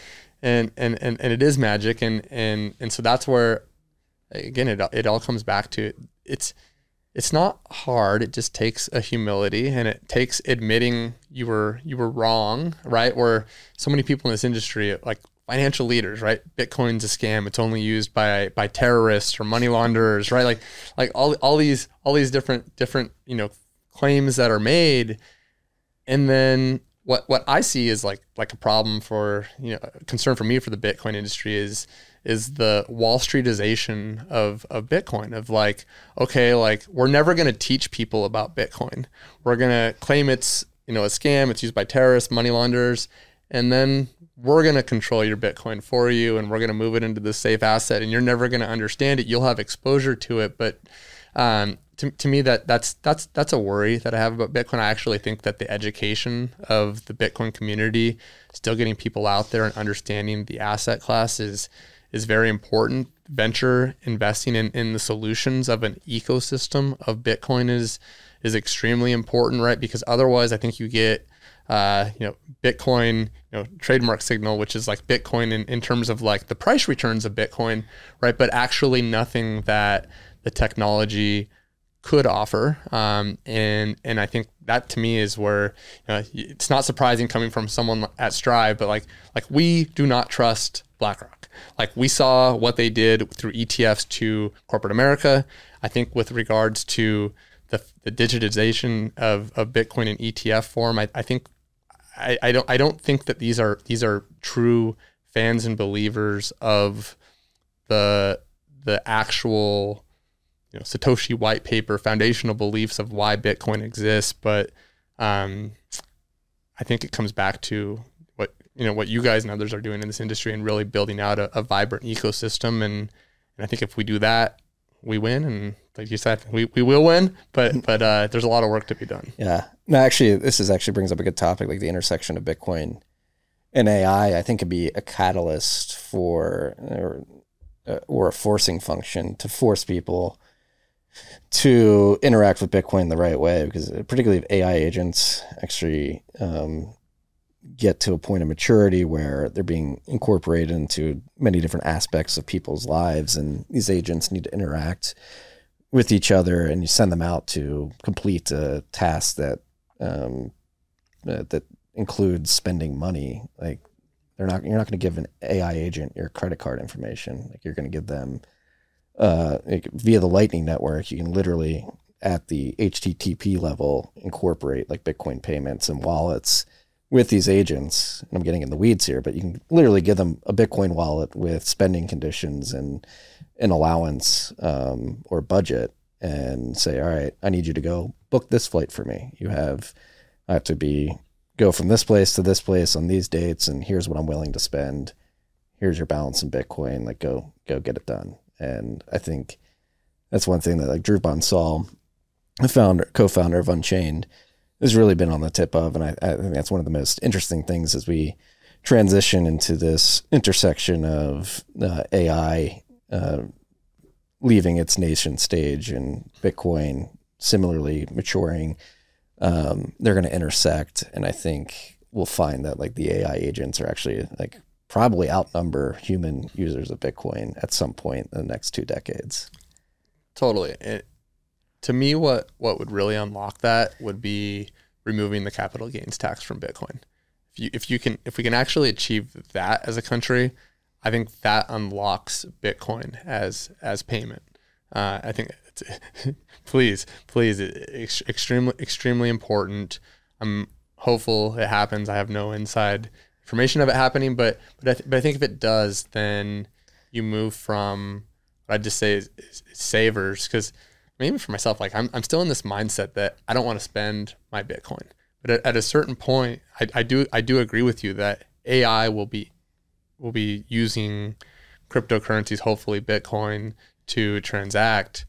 it is magic. And so that's where, again, it all comes back to, it's not hard. It just takes a humility, and it takes admitting you were wrong, right? Where so many people in this industry, like financial leaders, right? Bitcoin's a scam. It's only used by terrorists or money launderers, right? Like all these different, claims that are made. And then what I see is like a problem for, a concern for me for the Bitcoin industry is the Wall Streetization of Bitcoin, of like, okay, like we're never going to teach people about Bitcoin. We're going to claim it's, a scam. It's used by terrorists, money launderers. And then we're going to control your Bitcoin for you, and we're going to move it into the safe asset, and you're never going to understand it. You'll have exposure to it. But to me, that's a worry that I have about Bitcoin. I actually think that the education of the Bitcoin community, still getting people out there and understanding the asset class is very important. Venture investing in the solutions of an ecosystem of Bitcoin is extremely important, right? Because otherwise, I think you get Bitcoin, trademark signal, which is like Bitcoin in terms of like the price returns of Bitcoin, right? But actually nothing that the technology could offer. And I think that to me is where, it's not surprising coming from someone at Strive, but like we do not trust BlackRock. Like we saw what they did through ETFs to corporate America. I think with regards to the digitization of Bitcoin in ETF form, I don't think that these are true fans and believers of the actual Satoshi white paper foundational beliefs of why Bitcoin exists. But I think it comes back to what you guys and others are doing in this industry, and really building out a vibrant ecosystem. And I think if we do that, we win. And like you said, we will win, but there's a lot of work to be done. Yeah. No, actually, this brings up a good topic, like the intersection of Bitcoin and AI, I think could be a catalyst for, or a forcing function to force people to interact with Bitcoin the right way, because particularly if AI agents actually get to a point of maturity where they're being incorporated into many different aspects of people's lives, and these agents need to interact with each other, and you send them out to complete a task that that includes spending money. Like you're not going to give an AI agent your credit card information. Like you're going to give them via the Lightning Network. You can literally at the HTTP level incorporate like Bitcoin payments and wallets with these agents, and I'm getting in the weeds here, but you can literally give them a Bitcoin wallet with spending conditions and an allowance or budget and say, all right, I need you to go book this flight for me. I have to go from this place to this place on these dates, and here's what I'm willing to spend. Here's your balance in Bitcoin. Like, go get it done. And I think that's one thing that like Drew Bonsall, the co-founder of Unchained, has really been on the tip of. And I think that's one of the most interesting things as we transition into this intersection of AI leaving its nascent stage and Bitcoin similarly maturing. They're going to intersect. And I think we'll find that like the AI agents are actually like probably outnumber human users of Bitcoin at some point in the next 2 decades. Totally. To me, what would really unlock that would be removing the capital gains tax from Bitcoin. If we can actually achieve that as a country, I think that unlocks Bitcoin as payment. I think it's, please, it's extremely important. I'm hopeful it happens. I have no inside information of it happening, but I think if it does, then you move from what I'd just say is savers, because even for myself, like I'm still in this mindset that I don't want to spend my Bitcoin, but at a certain point, I do agree with you that AI will be using cryptocurrencies, hopefully Bitcoin, to transact.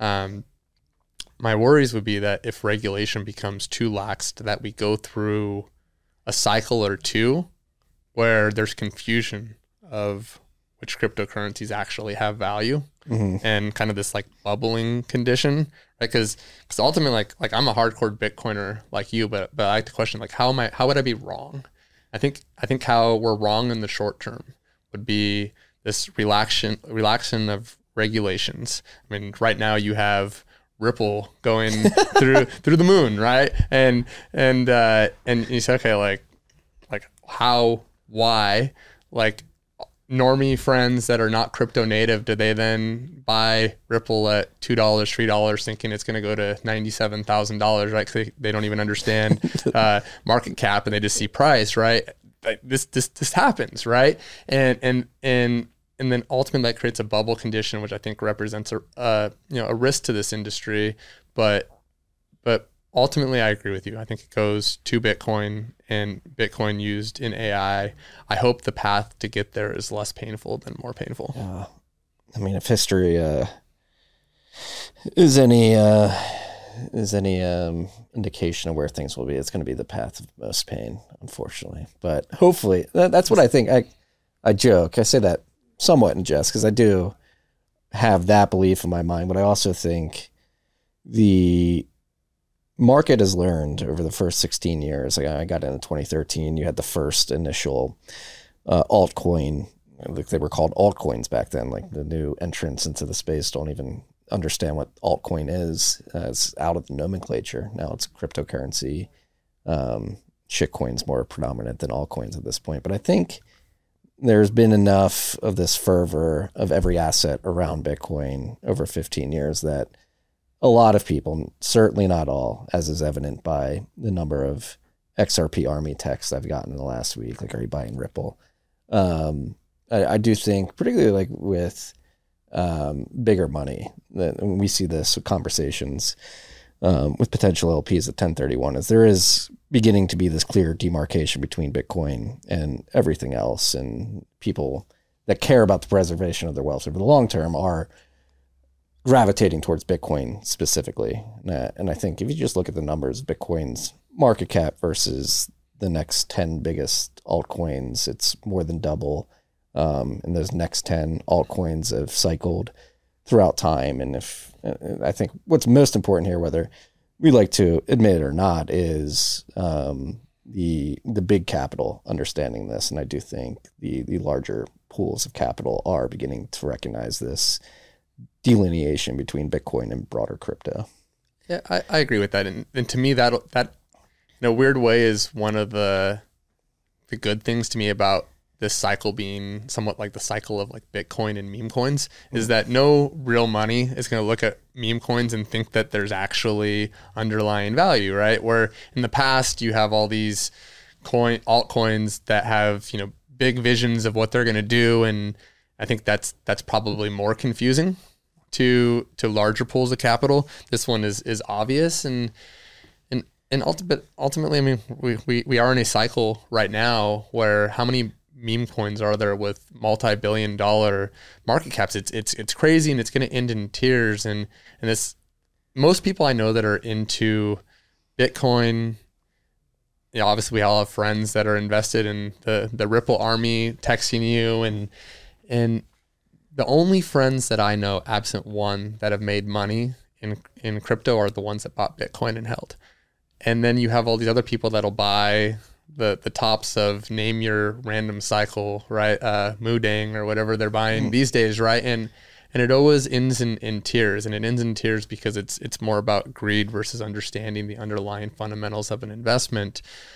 My worries would be that if regulation becomes too lax, that we go through a cycle or two where there's confusion of which cryptocurrencies actually have value, and kind of this like bubbling condition, right? Because ultimately, like I'm a hardcore Bitcoiner like you, but I like to question like how would I be wrong? I think how we're wrong in the short term would be this relaxation of regulations. I mean, right now you have Ripple going through the moon, right? And you say, okay, like how, why, like normie friends that are not crypto native, do they then buy Ripple at $2, $3, thinking it's going to go to $97,000, right? Because they don't even understand market cap, and they just see price, right? Like this happens, right? And then ultimately that creates a bubble condition, which I think represents a risk to this industry. But ultimately, I agree with you. I think it goes to Bitcoin and Bitcoin used in AI. I hope the path to get there is less painful than more painful. I mean, if history is any indication of where things will be, it's going to be the path of most pain, unfortunately. But hopefully, that's what I think. I joke. I say that somewhat in jest because I do have that belief in my mind, but I also think the market has learned over the first 16 years. Like I got in 2013. You had the first initial altcoin. Like they were called altcoins back then. Like the new entrants into the space don't even understand what altcoin is. It's out of the nomenclature. Now it's cryptocurrency. Shitcoin's more predominant than altcoins at this point. But I think there's been enough of this fervor of every asset around Bitcoin over 15 years that a lot of people, certainly not all, as is evident by the number of XRP Army texts I've gotten in the last week, like, are you buying Ripple? I do think, particularly like with bigger money, that when we see this conversations with potential LPs at 1031, is there is beginning to be this clear demarcation between Bitcoin and everything else, and people that care about the preservation of their wealth over the long term are gravitating towards Bitcoin specifically. And I think if you just look at the numbers, Bitcoin's market cap versus the next 10 biggest altcoins, it's more than double. And those next 10 altcoins have cycled throughout time. And I think what's most important here, whether we like to admit it or not, is the big capital understanding this. And I do think the larger pools of capital are beginning to recognize this delineation between Bitcoin and broader crypto. Yeah, I agree with that. And to me, that in a weird way is one of the good things to me about this cycle being somewhat like the cycle of like Bitcoin and meme coins, is that no real money is going to look at meme coins and think that there's actually underlying value, right? Where in the past you have all these altcoins that have, big visions of what they're going to do. And I think that's probably more confusing to larger pools of capital. This one is obvious. And ultimately, I mean, we are in a cycle right now where how many meme coins are there with multi-billion-dollar market caps? It's crazy, and it's going to end in tears. And this, most people I know that are into Bitcoin, obviously we all have friends that are invested in the Ripple army texting you, and the only friends that I know, absent one, that have made money in crypto are the ones that bought Bitcoin and held. And then you have all these other people that'll buy the tops of name your random cycle, right? Moodang or whatever they're buying these days, right? And it always ends in tears, and it ends in tears because it's more about greed versus understanding the underlying fundamentals of an investment.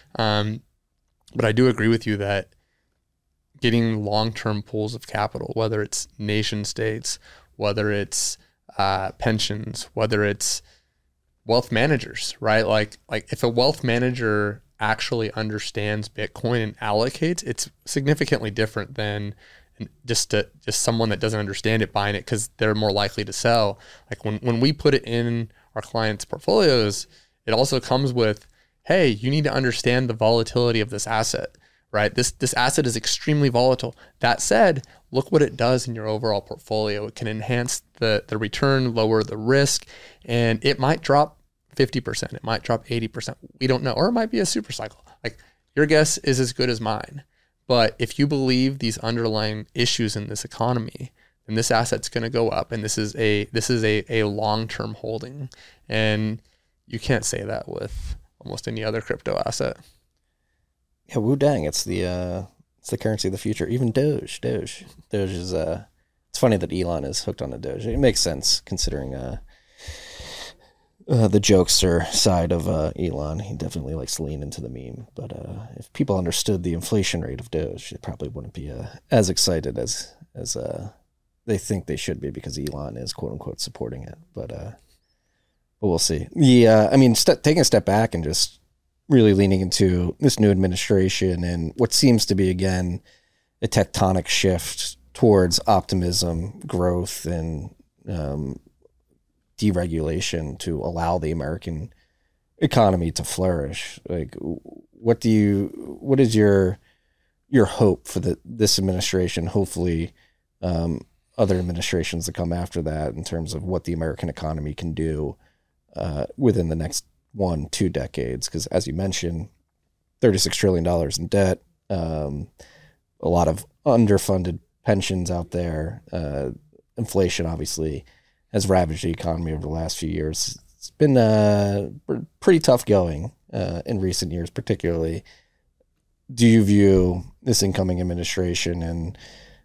But I do agree with you that getting long-term pools of capital, whether it's nation states, whether it's pensions, whether it's wealth managers, right? Like if a wealth manager actually understands Bitcoin and allocates, it's significantly different than just someone that doesn't understand it buying it because they're more likely to sell. Like when we put it in our clients' portfolios, it also comes with, hey, you need to understand the volatility of this asset, right? This asset is extremely volatile. That said, look what it does in your overall portfolio. It can enhance the return, lower the risk, and it might drop 50%. It might drop 80%. We don't know. Or it might be a super cycle. Like, your guess is as good as mine. But if you believe these underlying issues in this economy, then this asset's going to go up, and this is a long-term holding. And you can't say that with almost any other crypto asset. Yeah, Moodang, it's the currency of the future. Even Doge is it's funny that Elon is hooked on the Doge. It makes sense considering the jokester side of Elon. He definitely likes to lean into the meme. But if people understood the inflation rate of Doge, they probably wouldn't be as excited as they think they should be because Elon is quote unquote supporting it. But we'll see. Taking a step back and just really leaning into this new administration and what seems to be, again, a tectonic shift towards optimism, growth, and deregulation to allow the American economy to flourish. Like, what is your hope for this administration? Hopefully, other administrations that come after that, in terms of what the American economy can do within the next 1-2 decades, because as you mentioned, $36 trillion in debt, a lot of underfunded pensions out there, inflation obviously has ravaged the economy over the last few years. It's been pretty tough going in recent years, particularly. Do you view this incoming administration and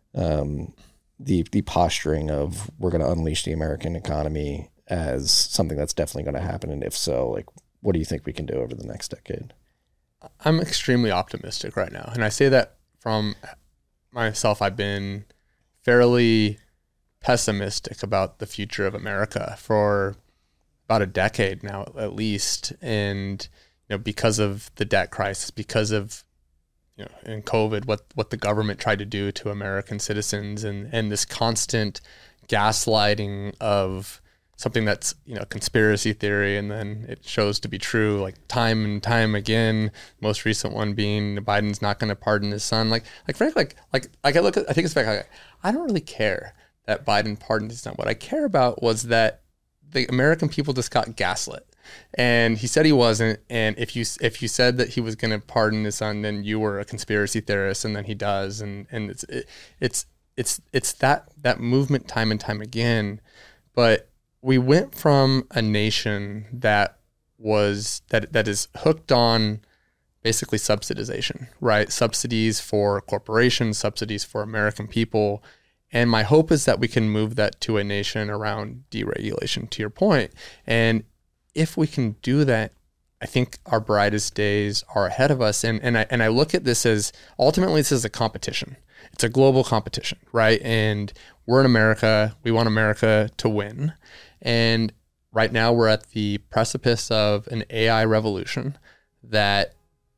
the posturing of we're going to unleash the American economy as something that's definitely going to happen? And if so, like, what do you think we can do over the next decade? I'm extremely optimistic right now. And I say that from myself. I've been fairly pessimistic about the future of America for about a decade now, at least. And, because of the debt crisis, because of, in COVID, what the government tried to do to American citizens, and this constant gaslighting of something that's, conspiracy theory, and then it shows to be true, like time and time again. Most recent one being Biden's not going to pardon his son. Frankly, I think it's fact. I don't really care that Biden pardoned his son. What I care about was that the American people just got gaslit, and he said he wasn't. And if you said that he was going to pardon his son, then you were a conspiracy theorist, and then he does, and it's that movement time and time again. But we went from a nation that is hooked on basically subsidization, right? Subsidies for corporations, subsidies for American people. And my hope is that we can move that to a nation around deregulation, to your point. And if we can do that, I think our brightest days are ahead of us. And I look at this as, ultimately, this is a competition. It's a global competition, right? And we're in America. We want America to win. And right now we're at the precipice of an AI revolution that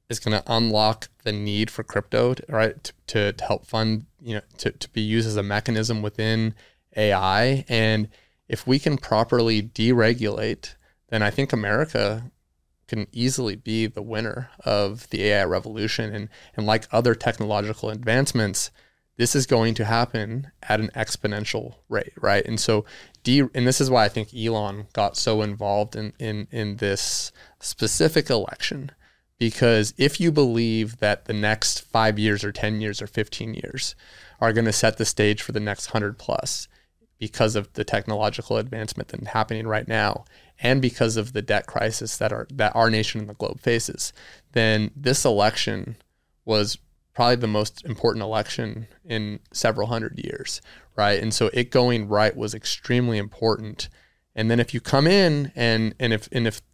is going to unlock the need for crypto, right, to help fund, to be used as a mechanism within AI. And if we can properly deregulate, then I think America can easily be the winner of the AI revolution. And like other technological advancements, this is going to happen at an exponential rate, right? And so, and this is why I think Elon got so involved in this specific election, because if you believe that the next 5 years or 10 years or 15 years are going to set the stage for the next 100 plus, because of the technological advancement that's happening right now, and because of the debt crisis that our nation and the globe faces, then this election was probably the most important election in several hundred years, right? And so it going right was extremely important. And then if you come in and if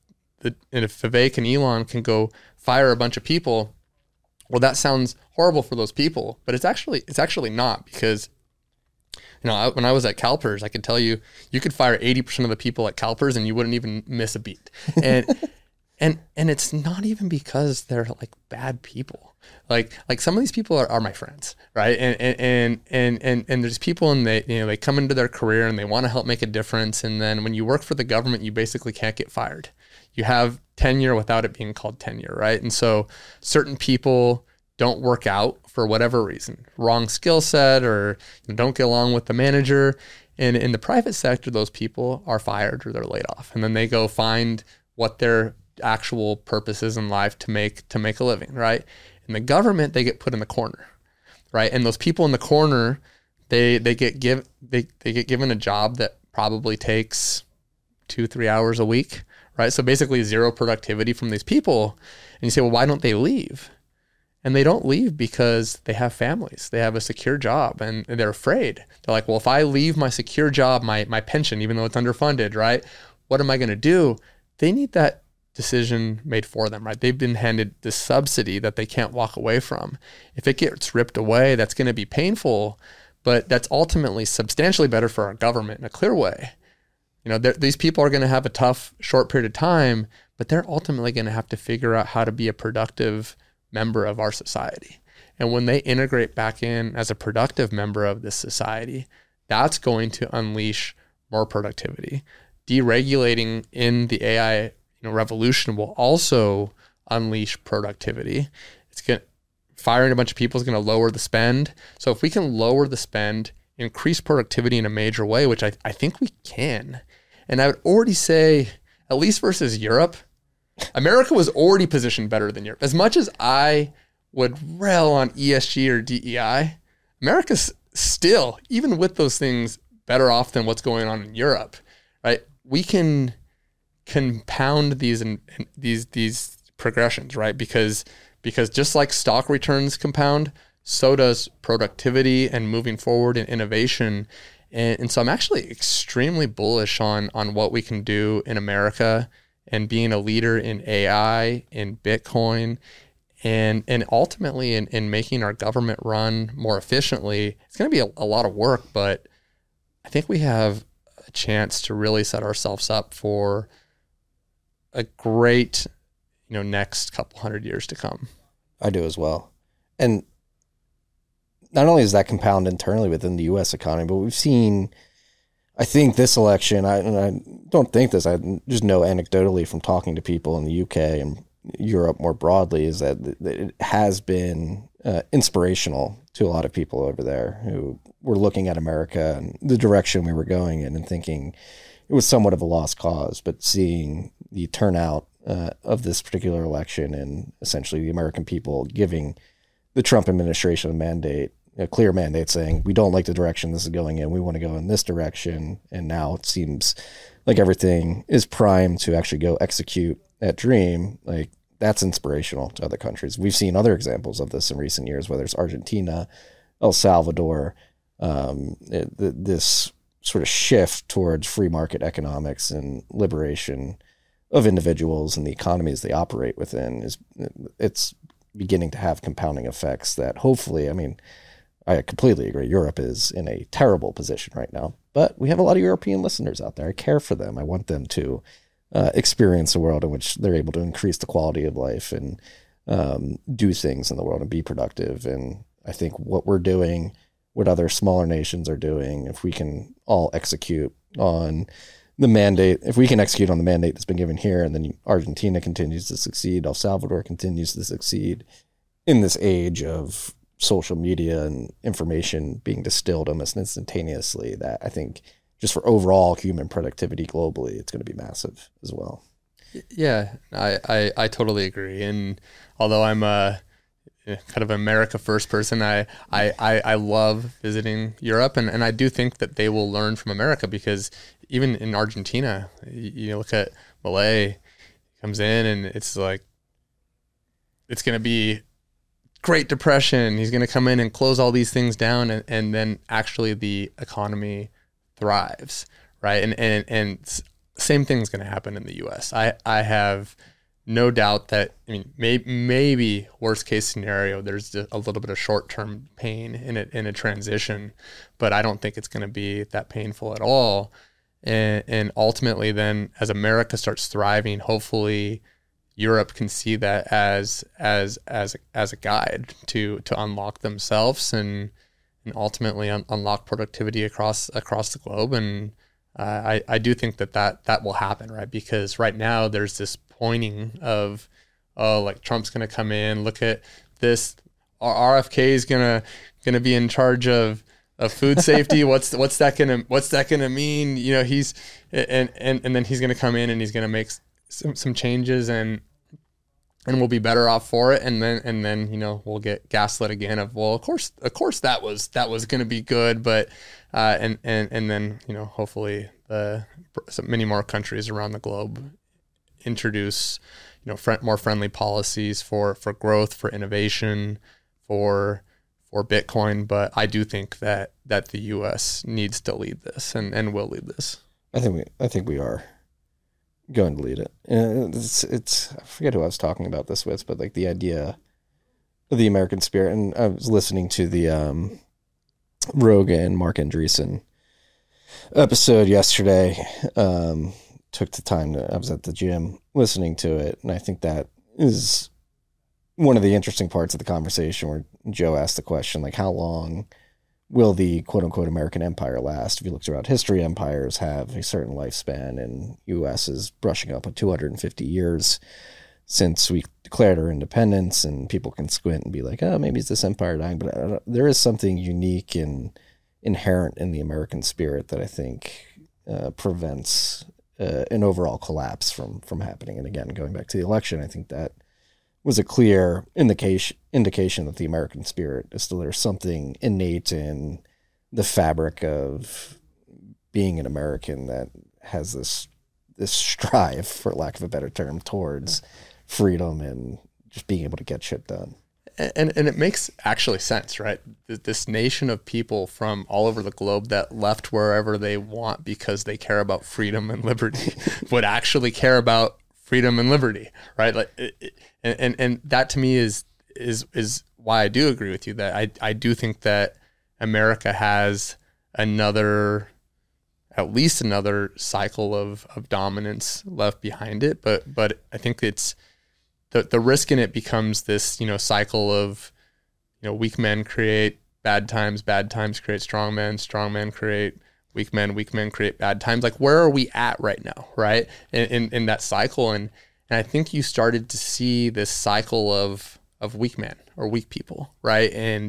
Vivek and Elon can go fire a bunch of people, well, that sounds horrible for those people, but it's actually not, because when I was at CalPERS, I could tell you could fire 80% of the people at CalPERS and you wouldn't even miss a beat. And and it's not even because they're like bad people. Like some of these people are my friends, right? And there's people, and they come into their career and they want to help make a difference. And then when you work for the government, you basically can't get fired. You have tenure without it being called tenure, right? And so certain people don't work out for whatever reason, wrong skill set, or don't get along with the manager. And in the private sector, those people are fired or they're laid off, and then they go find what their actual purpose is in life to make a living, right? In the government, they get put in the corner, right? And those people in the corner, they get given a job that probably takes 2-3 hours a week, right? So basically zero productivity from these people. And you say, well, why don't they leave? And they don't leave because they have families. They have a secure job, and they're afraid. They're like, well, if I leave my secure job, my pension, even though it's underfunded, right? What am I going to do? They need that decision made for them, right? They've been handed this subsidy that they can't walk away from. If it gets ripped away, that's going to be painful, but that's ultimately substantially better for our government in a clear way. These people are going to have a tough, short period of time, but they're ultimately going to have to figure out how to be a productive member of our society. And when they integrate back in as a productive member of this society, that's going to unleash more productivity. Deregulating in the AI revolution will also unleash productivity. Firing a bunch of people is going to lower the spend. So if we can lower the spend, increase productivity in a major way, which I think we can. And I would already say, at least versus Europe, America was already positioned better than Europe. As much as I would rail on ESG or DEI, America's still, even with those things, better off than what's going on in Europe, right? We can compound these progressions, right? Because just like stock returns compound, so does productivity and moving forward in innovation. And so I'm actually extremely bullish on what we can do in America, and being a leader in AI, in Bitcoin, and ultimately in making our government run more efficiently. It's going to be a lot of work, but I think we have a chance to really set ourselves up for a great, next couple hundred years to come. I do as well. And not only does that compound internally within the U.S. economy, but we've seen, I think this election, I don't think this, I just know anecdotally from talking to people in the UK and Europe more broadly, is that it has been inspirational to a lot of people over there who were looking at America and the direction we were going in and thinking it was somewhat of a lost cause, but seeing the turnout of this particular election and essentially the American people giving the Trump administration a clear mandate saying, we don't like the direction this is going in. We want to go in this direction. And now it seems like everything is primed to actually go execute that dream. Like, that's inspirational to other countries. We've seen other examples of this in recent years, whether it's Argentina, El Salvador, this sort of shift towards free market economics and liberation of individuals and the economies they operate within it's beginning to have compounding effects that hopefully, I completely agree. Europe is in a terrible position right now, but we have a lot of European listeners out there. I care for them. I want them to experience a world in which they're able to increase the quality of life and do things in the world and be productive. And I think what we're doing, what other smaller nations are doing, if we can all execute on the mandate, if we can execute on the mandate that's been given here, and then Argentina continues to succeed, El Salvador continues to succeed in this age of social media and information being distilled almost instantaneously, that I think just for overall human productivity globally, it's going to be massive as well. Yeah, I totally agree. And although I'm a kind of America first person, I love visiting Europe, and I do think that they will learn from America, because even in Argentina, you look at Milei, comes in and it's like, it's going to be Great Depression. He's going to come in and close all these things down, and then actually the economy thrives, right? And same thing's going to happen in the U.S. I have no doubt that, I mean, maybe worst case scenario, there's a little bit of short-term pain in a transition, but I don't think it's going to be that painful at all. And ultimately then, as America starts thriving, hopefully Europe can see that as a guide to unlock themselves and ultimately unlock productivity across the globe. And I do think that will happen, right? Because right now there's this pointing of, oh, like Trump's going to come in, look at this, RFK is going to be in charge of food safety. What's that gonna mean? You know, he's and then he's gonna come in and he's gonna make some changes, and we'll be better off for it. And then you know, we'll get gaslit again of, well, of course that was gonna be good, but and then, you know, hopefully many more countries around the globe introduce, you know, more friendly policies for growth, for innovation, for Bitcoin. But I do think that the U.S. needs to lead this and will lead this. I think we are going to lead it. And it's I forget who I was talking about this with, but like the idea of the American spirit. And I was listening to the Rogan, Mark Andreessen episode yesterday. Took the time I was at the gym listening to it, and I think that is one of the interesting parts of the conversation where Joe asked the question, like, how long will the quote-unquote American empire last? If you look throughout history, empires have a certain lifespan, and U.S. is brushing up on 250 years since we declared our independence, and people can squint and be like, oh, maybe it's this empire dying. But there is something unique and inherent in the American spirit that I think prevents an overall collapse from happening. And again, going back to the election, I think that was a clear indication that the American spirit is still, there's something innate in the fabric of being an American that has this strive, for lack of a better term, towards freedom and just being able to get shit done. And it makes actually sense, right? This nation of people from all over the globe that left wherever they want because they care about freedom and liberty would actually care about freedom and liberty, right? Like, and that to me is why I do agree with you that I do think that America has at least another cycle of dominance left behind it. But I think it's the risk in it becomes this, you know, cycle of, you know, weak men create bad times create strong men create weak men create bad times. Like, where are we at right now, right? In that cycle. And I think you started to see this cycle of weak men or weak people, right? And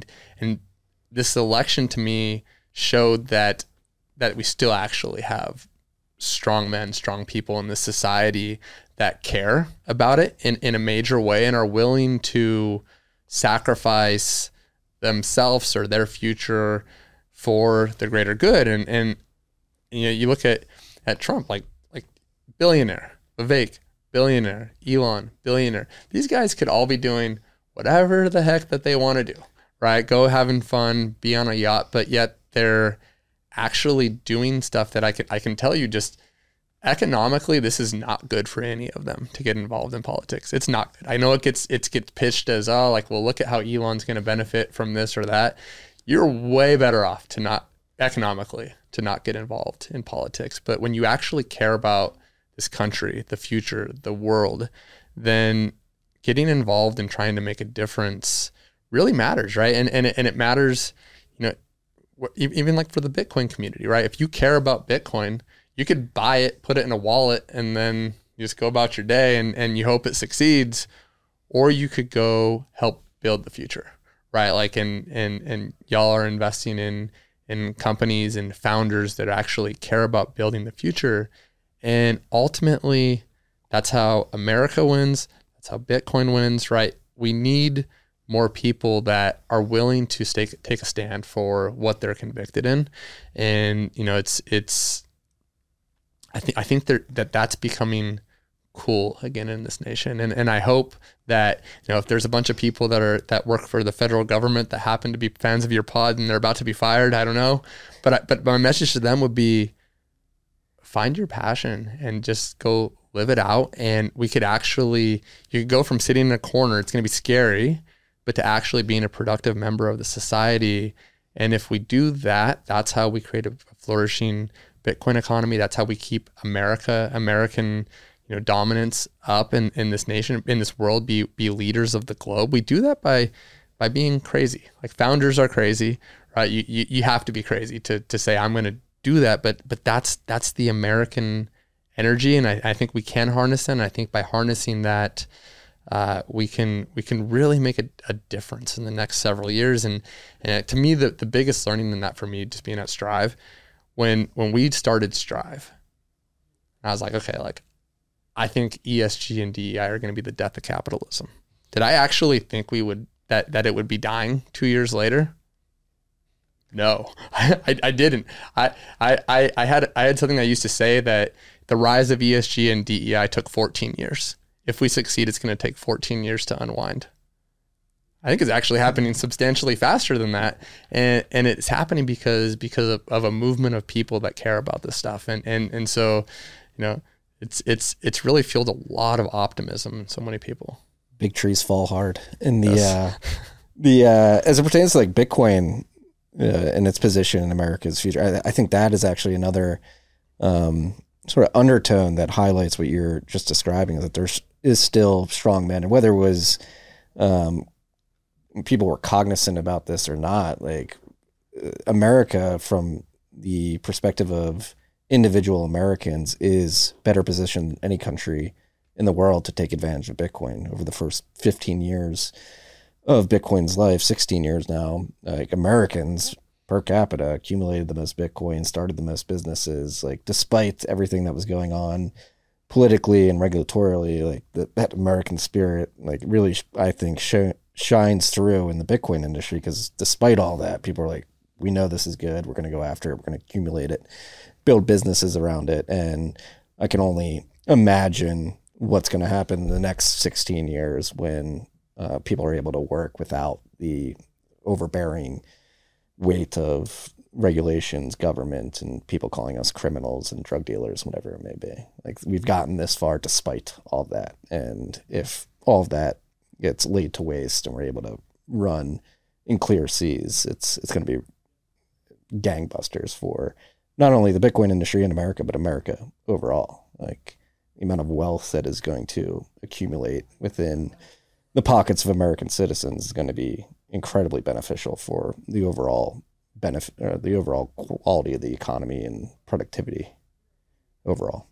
this election to me showed that we still actually have strong men, strong people in this society that care about it in a major way and are willing to sacrifice themselves or their future for the greater good. And you know, you look at Trump, like billionaire, Vivek, billionaire, Elon, billionaire. These guys could all be doing whatever the heck that they want to do, right? Go having fun, be on a yacht, but yet they're actually doing stuff that I can tell you, just economically, this is not good for any of them to get involved in politics. It's not good. I know it gets pitched as, oh, like, well, look at how Elon's going to benefit from this or that. You're way better off to not get involved in politics. But when you actually care about this country, the future, the world, then getting involved and trying to make a difference really matters, right? And it matters, even like for the Bitcoin community, right? If you care about Bitcoin, you could buy it, put it in a wallet, and then you just go about your day and you hope it succeeds, or you could go help build the future, right? Like, and y'all are investing in companies and founders that actually care about building the future. And ultimately, that's how America wins. That's how Bitcoin wins, right? We need more people that are willing to take a stand for what they're convicted in. And, I think that's becoming cool again in this nation. And I hope that, if there's a bunch of people that work for the federal government that happen to be fans of your pod and they're about to be fired, I don't know. But my message to them would be, find your passion and just go live it out. And you could go from sitting in a corner, it's going to be scary, but to actually being a productive member of the society. And if we do that, that's how we create a flourishing Bitcoin economy. That's how we keep American dominance up in this nation, in this world, be leaders of the globe. We do that by being crazy. Like, founders are crazy, right? You have to be crazy to say, I'm going to do that. But that's the American energy. And I think we can harness it. And I think by harnessing that, we can really make a difference in the next several years. And to me, the biggest learning in that for me, just being at Strive, when we started Strive, I was like, okay, like, I think ESG and DEI are going to be the death of capitalism. Did I actually think that it would be dying 2 years later? No, I didn't. I had something I used to say, that the rise of ESG and DEI took 14 years. If we succeed, it's going to take 14 years to unwind. I think it's actually happening substantially faster than that. And it's happening because of a movement of people that care about this stuff. And so, it's really fueled a lot of optimism in so many people. Big trees fall hard. And as it pertains to like Bitcoin and its position in America's future, I think that is actually another sort of undertone that highlights what you're just describing, is that there is still strong men, and whether it was people were cognizant about this or not, like America, from the perspective of individual Americans, is better positioned than any country in the world to take advantage of Bitcoin. Over the first 15 years of Bitcoin's life, 16 years now, like Americans per capita accumulated the most Bitcoin, started the most businesses, like despite everything that was going on politically and regulatorily, like that American spirit, like really, I think shines through in the Bitcoin industry, because despite all that, people are like, we know this is good. We're going to go after it. We're going to accumulate it, build businesses around it. And I can only imagine what's going to happen in the next 16 years when people are able to work without the overbearing weight of regulations, government, and people calling us criminals and drug dealers, whatever it may be. Like, we've gotten this far despite all of that. And if all of that gets laid to waste and we're able to run in clear seas, it's going to be gangbusters for not only the Bitcoin industry in America, but America overall. Like, the amount of wealth that is going to accumulate within the pockets of American citizens is going to be incredibly beneficial for the overall benefit, the overall quality of the economy and productivity overall.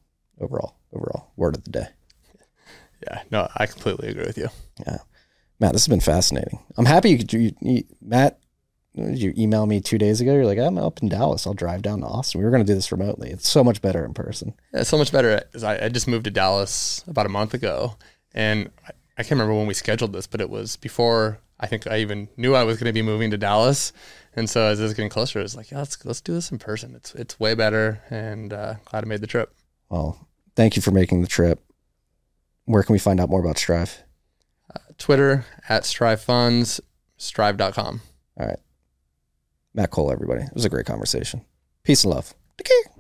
Word of the day. Yeah, no, I completely agree with you. Yeah, Matt, this has been fascinating. I'm happy Matt, did you email me 2 days ago? You're like, I'm up in Dallas. I'll drive down to Austin. We were going to do this remotely. It's so much better in person. Yeah, it's so much better. I just moved to Dallas about a month ago, and I can't remember when we scheduled this, but it was before I think I even knew I was going to be moving to Dallas. And so as it was getting closer, it was like, yeah, let's do this in person. It's way better, and glad I made the trip. Well, thank you for making the trip. Where can we find out more about Strive? Twitter @StriveFunds, strive.com. All right. Matt Cole, everybody. It was a great conversation. Peace and love. Take care.